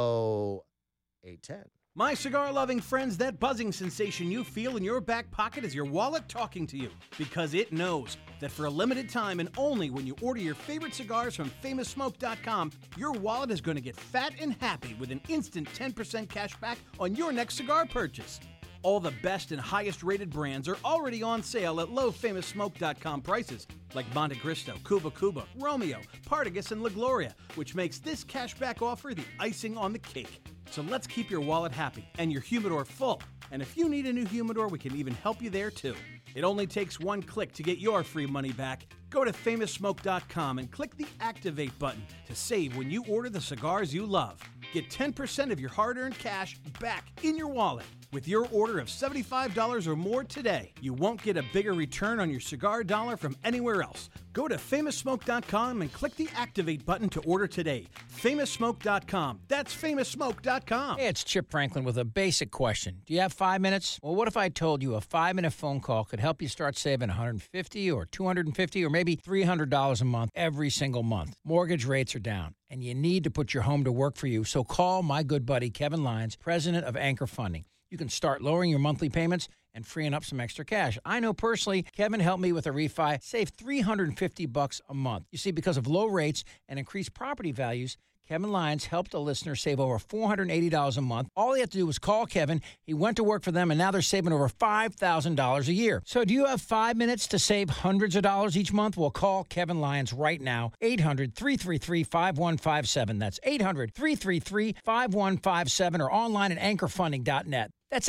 KGO 810. My cigar-loving friends, that buzzing sensation you feel in your back pocket is your wallet talking to you, because it knows that for a limited time and only when you order your favorite cigars from FamousSmoke.com, your wallet is going to get fat and happy with an instant 10% cash back on your next cigar purchase. All the best and highest-rated brands are already on sale at low FamousSmoke.com prices, like Monte Cristo, Cuba Cuba, Romeo, Partagas, and La Gloria, which makes this cashback offer the icing on the cake. So let's keep your wallet happy and your humidor full. And if you need a new humidor, we can even help you there too. It only takes one click to get your free money back. Go to FamousSmoke.com and click the Activate button to save when you order the cigars you love. Get 10% of your hard-earned cash back in your wallet with your order of $75 or more today. You won't get a bigger return on your cigar dollar from anywhere else. Go to FamousSmoke.com and click the Activate button to order today. FamousSmoke.com. That's FamousSmoke.com. Hey, it's Chip Franklin with a basic question. Do you have 5 minutes? Well, what if I told you a 5-minute phone call could help you start saving $150 or $250 or maybe $300 a month every single month? Mortgage rates are down, and you need to put your home to work for you. So call my good buddy Kevin Lyons, president of Anchor Funding. You can start lowering your monthly payments and freeing up some extra cash. I know personally, Kevin helped me with a refi, save $350 a month. You see, because of low rates and increased property values, Kevin Lyons helped a listener save over $480 a month. All he had to do was call Kevin. He went to work for them, and now they're saving over $5,000 a year. So do you have 5 minutes to save hundreds of dollars each month? Well, call Kevin Lyons right now, 800-333-5157. That's 800-333-5157 or online at anchorfunding.net. That's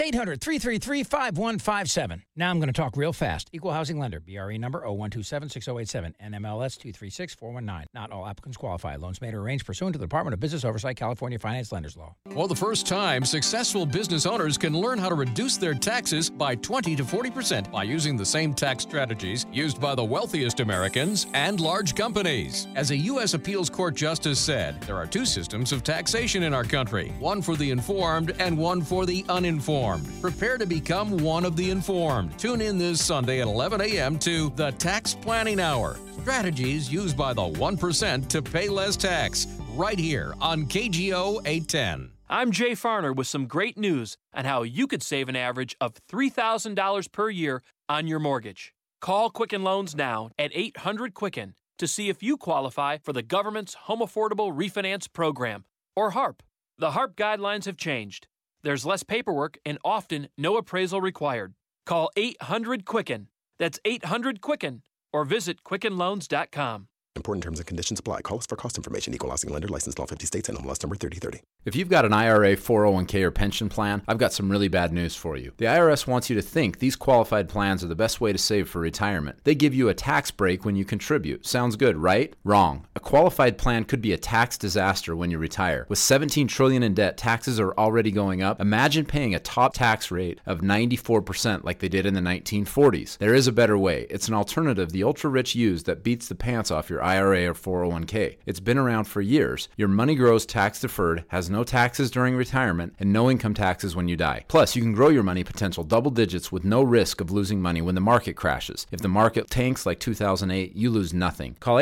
800-333-5157. Now I'm going to talk real fast. Equal Housing Lender, BRE number 01276087, NMLS 236419. Not all applicants qualify. Loans made or arranged pursuant to the Department of Business Oversight, California Finance Lenders Law. For the first time, successful business owners can learn how to reduce their taxes by 20 to 40% by using the same tax strategies used by the wealthiest Americans and large companies. As a U.S. Appeals Court justice said, there are two systems of taxation in our country, one for the informed and one for the uninformed. Prepare to become one of the informed. Tune in this Sunday at 11 a.m. to The Tax Planning Hour. Strategies used by the 1% to pay less tax. Right here on KGO 810. I'm Jay Farner with some great news on how you could save an average of $3,000 per year on your mortgage. Call Quicken Loans now at 800-QUICKEN to see if you qualify for the government's Home Affordable Refinance Program, or HARP. The HARP guidelines have changed. There's less paperwork and often no appraisal required. Call 800-QUICKEN. That's 800-QUICKEN. Or visit QuickenLoans.com. Important terms and conditions apply. Call us for cost information. Equal housing lender. Licensed in all 50 states. NMLS number 3030. If you've got an IRA, 401k, or pension plan, I've got some really bad news for you. The IRS wants you to think these qualified plans are the best way to save for retirement. They give you a tax break when you contribute. Sounds good, right? Wrong. A qualified plan could be a tax disaster when you retire. With $17 trillion in debt, taxes are already going up. Imagine paying a top tax rate of 94% like they did in the 1940s. There is a better way. It's an alternative the ultra-rich use that beats the pants off your IRA or 401k. It's been around for years. Your money grows tax-deferred, has no taxes during retirement, and no income taxes when you die. Plus, you can grow your money potential double digits with no risk of losing money when the market crashes. If the market tanks like 2008, you lose nothing. Call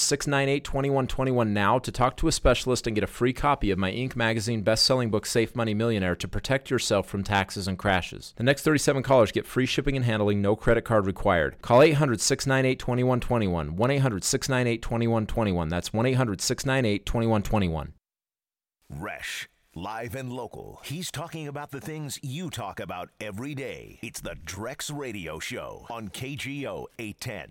800-698-2121 now to talk to a specialist and get a free copy of my Inc. magazine best-selling book, Safe Money Millionaire, to protect yourself from taxes and crashes. The next 37 callers get free shipping and handling, no credit card required. Call 800-698-2121, 1-800-698-2121. That's 1-800-698-2121. Resch, live and local. He's talking about the things you talk about every day. It's the Drex Radio Show on KGO 810.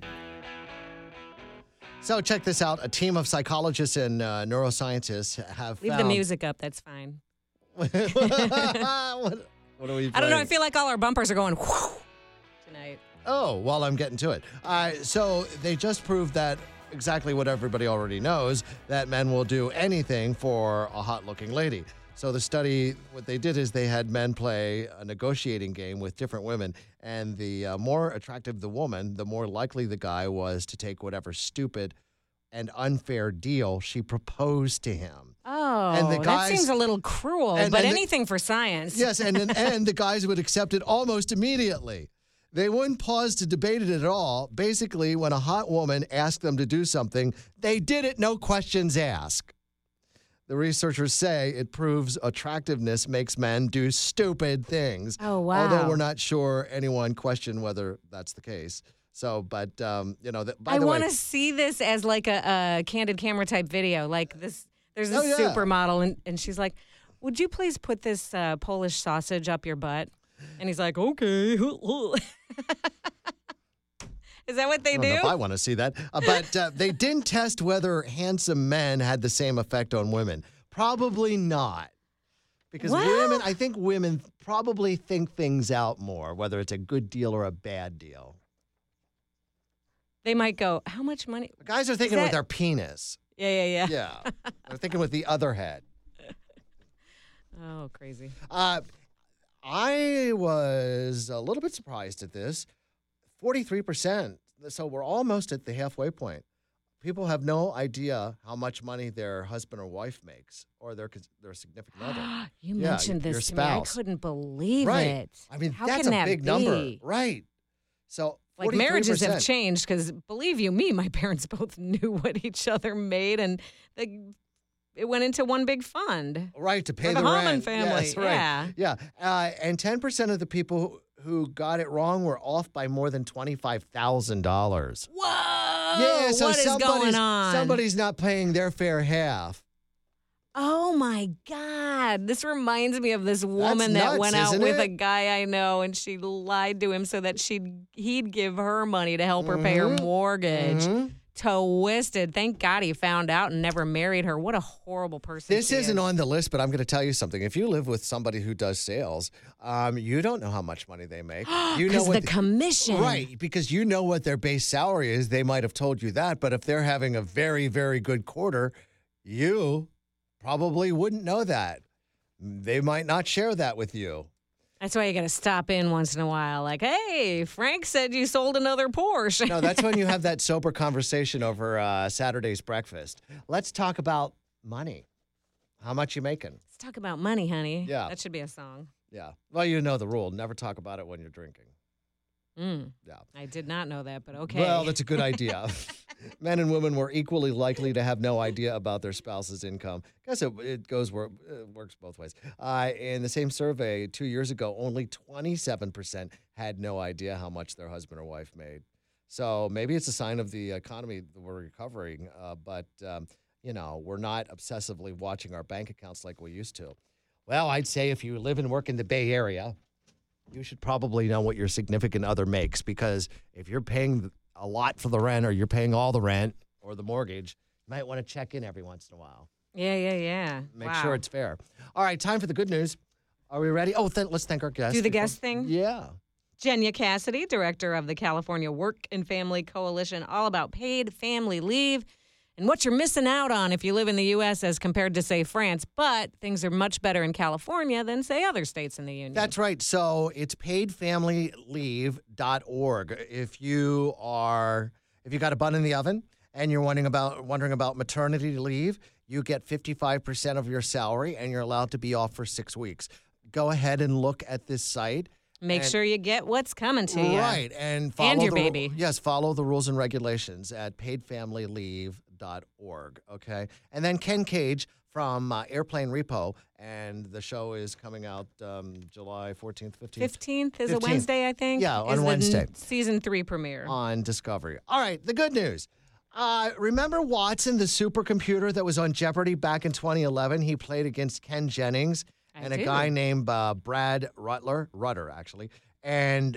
So check this out. A team of psychologists and neuroscientists have Leave found... the music up. That's fine. What are we playing? I don't know. I feel like all our bumpers are going tonight. Oh, well, I'm getting to it. So they just proved that exactly what everybody already knows, that men will do anything for a hot-looking lady. So the study, what they did is they had men play a negotiating game with different women, and the more attractive the woman, the more likely the guy was to take whatever stupid and unfair deal she proposed to him. Oh, And the that guys- seems a little cruel, and- but and the- anything for science. Yes, and the guys would accept it almost immediately. They wouldn't pause to debate it at all. Basically, when a hot woman asked them to do something, they did it, no questions asked. The researchers say it proves attractiveness makes men do stupid things. Oh, wow. Although we're not sure anyone questioned whether that's the case. So, but, by I the way. want to see this as like a candid camera type video. Like this, there's this Oh, yeah. supermodel, and she's like, "Would you please put this Polish sausage up your butt?" And he's like, "Okay." Is that what they I don't do? know if I want to see that. But they didn't test whether handsome men had the same effect on women. Probably not. Because I think women probably think things out more, whether it's a good deal or a bad deal. They might go, "How much money?" Guys are thinking with their penis. Yeah. Yeah. They're thinking with the other head. Oh, crazy. I was a little bit surprised at this. 43%. So we're almost at the halfway point. People have no idea how much money their husband or wife makes, or their significant other. You Yeah, mentioned your this to me. I spouse. couldn't believe Right. it. I mean, How that's can a that big be? number. Right. So Like marriages have 43%. changed because, believe you me, my parents both knew what each other made, and it went into one big fund. Right, to pay For the the Harmon rent. family, Yes, right. Yeah. And 10% of the people who got it wrong were off by more than $25,000. Whoa! Yeah, so what is going on? Somebody's not paying their fair half. Oh my God. This reminds me of this woman that nuts, went out isn't with it? a guy I know, and she lied to him so that he'd give her money to help her pay her mortgage. Twisted. Thank God he found out and never married her. What a horrible person. This she isn't is. on the list, but I'm going to tell you something. If you live with somebody who does sales, you don't know how much money they make. You know 'Cause what the commission. Right, because you know what their base salary is. They might have told you that, but if they're having a very, very good quarter, you probably wouldn't know that. They might not share that with you. That's why you got to stop in once in a while. Like, hey, Frank said you sold another Porsche. No, that's when you have that sober conversation over Saturday's breakfast. Let's talk about money. How much you making? Let's talk about money, honey. Yeah. That should be a song. Yeah. Well, you know the rule. Never talk about it when you're drinking. Yeah. I did not know that, but okay. Well, that's a good idea. Men and women were equally likely to have no idea about their spouse's income. I guess it works both ways. In the same survey 2 years ago, only 27% had no idea how much their husband or wife made. So maybe it's a sign of the economy that we're recovering, but we're not obsessively watching our bank accounts like we used to. Well, I'd say if you live and work in the Bay Area, you should probably know what your significant other makes, because if you're paying a lot for the rent, or you're paying all the rent or the mortgage, you might want to check in every once in a while. Yeah. Make sure it's fair. All right, time for the good news. Are we ready? Oh, let's thank our guests. Do the guest thing? Yeah. Jenya Cassidy, director of the California Work and Family Coalition, all about paid family leave and what you're missing out on if you live in the U.S. as compared to, say, France. But things are much better in California than, say, other states in the Union. That's right. So it's paidfamilyleave.org. If you got a bun in the oven and you're wondering about maternity leave, you get 55% of your salary and you're allowed to be off for 6 weeks. Go ahead and look at this site. Make sure you get what's coming to you. Right. And follow your baby. Yes, follow the rules and regulations at paidfamilyleave.org. Okay. And then Ken Cage from Airplane Repo, and the show is coming out July 14th, 15th. 15th is a Wednesday, I think. Yeah, is on Wednesday. Season 3 premiere. On Discovery. All right, the good news. Remember Watson, the supercomputer that was on Jeopardy back in 2011? He played against Ken Jennings and a guy named Brad Rutter, actually. And,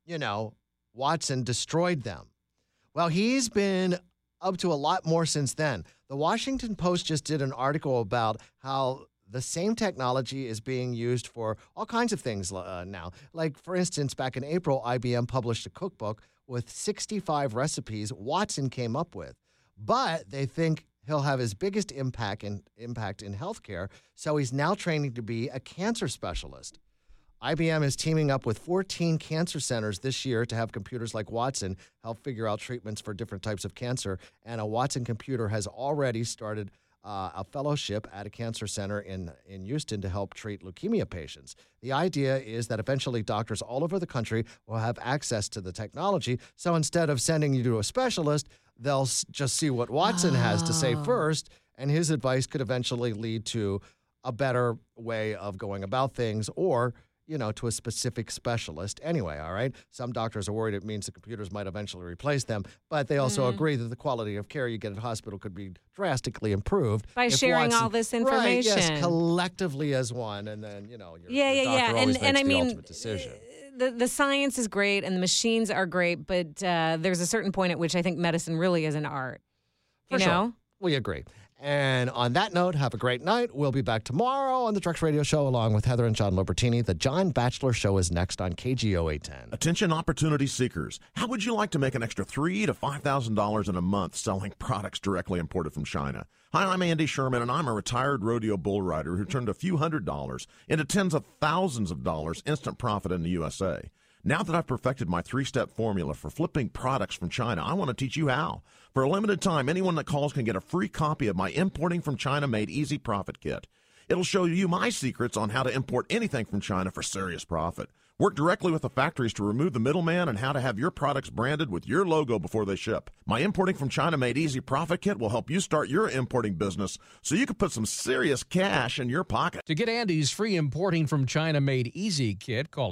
Watson destroyed them. Well, he's been up to a lot more since then. The Washington Post just did an article about how the same technology is being used for all kinds of things now. Like, for instance, back in April, IBM published a cookbook with 65 recipes Watson came up with. But they think he'll have his biggest impact in healthcare, so he's now training to be a cancer specialist. IBM is teaming up with 14 cancer centers this year to have computers like Watson help figure out treatments for different types of cancer. And a Watson computer has already started a fellowship at a cancer center in Houston to help treat leukemia patients. The idea is that eventually doctors all over the country will have access to the technology. So instead of sending you to a specialist, they'll just see what Watson has to say first, and his advice could eventually lead to a better way of going about things, or to a specific specialist anyway, all right? Some doctors are worried it means the computers might eventually replace them, but they also agree that the quality of care you get at hospital could be drastically improved. By sharing all this information. Right, yes, collectively as one, and then, your doctor always makes the ultimate decision. The science is great and the machines are great, but there's a certain point at which I think medicine really is an art. For sure. We agree. And on that note, have a great night. We'll be back tomorrow on the Drex Radio Show along with Heather and John Libertini. The John Batchelor Show is next on KGO 810. Attention opportunity seekers. How would you like to make an extra $3,000 to $5,000 in a month selling products directly imported from China? Hi, I'm Andy Sherman, and I'm a retired rodeo bull rider who turned a few $100s into tens of thousands of dollars instant profit in the USA. Now that I've perfected my 3-step formula for flipping products from China, I want to teach you how. For a limited time, anyone that calls can get a free copy of my Importing from China Made Easy Profit Kit. It'll show you my secrets on how to import anything from China for serious profit. Work directly with the factories to remove the middleman and how to have your products branded with your logo before they ship. My Importing from China Made Easy Profit Kit will help you start your importing business so you can put some serious cash in your pocket. To get Andy's free Importing from China Made Easy kit, call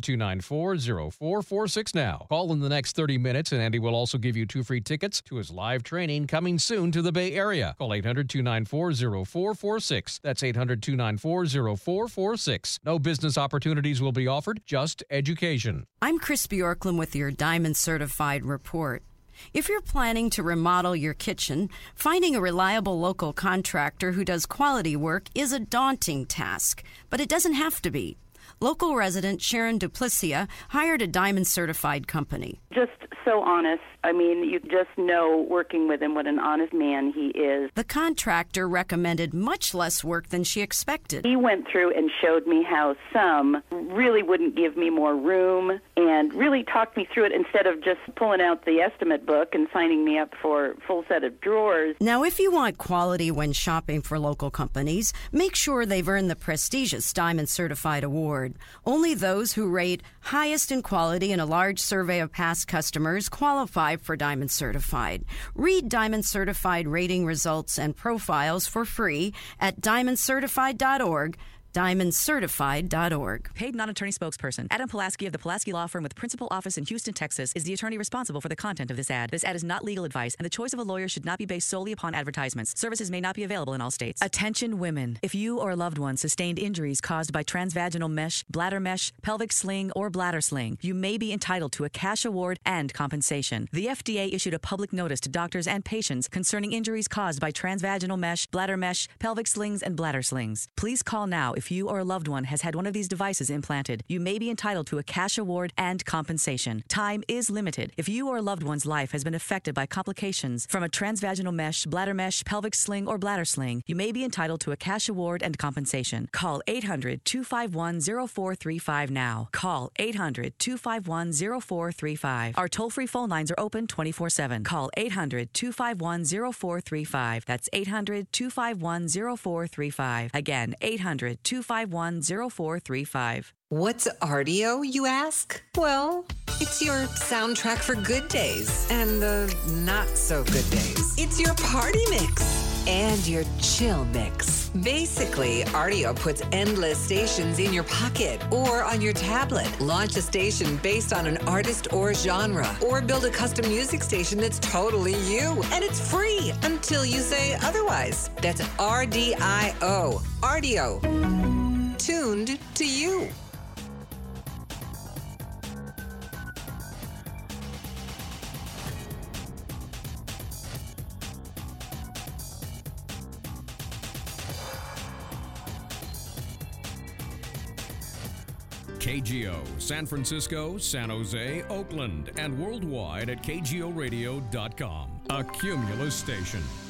800-294-0446 now. Call in the next 30 minutes, and Andy will also give you 2 free tickets to his live training coming soon to the Bay Area. Call 800-294-0446. That's 800-294-0446. No business opportunities will be offered, just education. I'm Chris Bjorklund with your Diamond Certified Report. If you're planning to remodel your kitchen, finding a reliable local contractor who does quality work is a daunting task, but it doesn't have to be. Local resident Sharon Duplicia hired a Diamond Certified company. Just so honest. I mean, you just know working with him what an honest man he is. The contractor recommended much less work than she expected. He went through and showed me how some really wouldn't give me more room and really talked me through it instead of just pulling out the estimate book and signing me up for a full set of drawers. Now, if you want quality when shopping for local companies, make sure they've earned the prestigious Diamond Certified Award. Only those who rate highest in quality in a large survey of past customers qualify for Diamond Certified. Read Diamond Certified rating results and profiles for free at diamondcertified.org. DiamondCertified.org. Paid non-attorney spokesperson. Adam Pulaski of the Pulaski Law Firm with principal office in Houston, Texas, is the attorney responsible for the content of this ad. This ad is not legal advice, and the choice of a lawyer should not be based solely upon advertisements. Services may not be available in all states. Attention women. If you or a loved one sustained injuries caused by transvaginal mesh, bladder mesh, pelvic sling, or bladder sling, you may be entitled to a cash award and compensation. The FDA issued a public notice to doctors and patients concerning injuries caused by transvaginal mesh, pelvic slings, and bladder slings. Please call now if you or a loved one has had one of these devices implanted. You may be entitled to a cash award and compensation. Time is limited. If you or a loved one's life has been affected by complications from a transvaginal mesh, pelvic sling, or bladder sling, you may be entitled to a cash award and compensation. Call 800-251-0435 now. Call 800-251-0435. Our toll-free phone lines are open 24/7. Call 800-251-0435. That's 800-251-0435. Again, 800-251-0435. What's RDO, you ask? Well, it's your soundtrack for good days and the not so good days. It's your party mix. and your chill mix. Basically, Rdio puts endless stations in your pocket or on your tablet. Launch a station based on an artist or genre, or build a custom music station that's totally you, and it's free until you say otherwise. That's RDIO. Rdio. Tuned to you. KGO, San Francisco, San Jose, Oakland, and worldwide at KGORadio.com. A Cumulus station.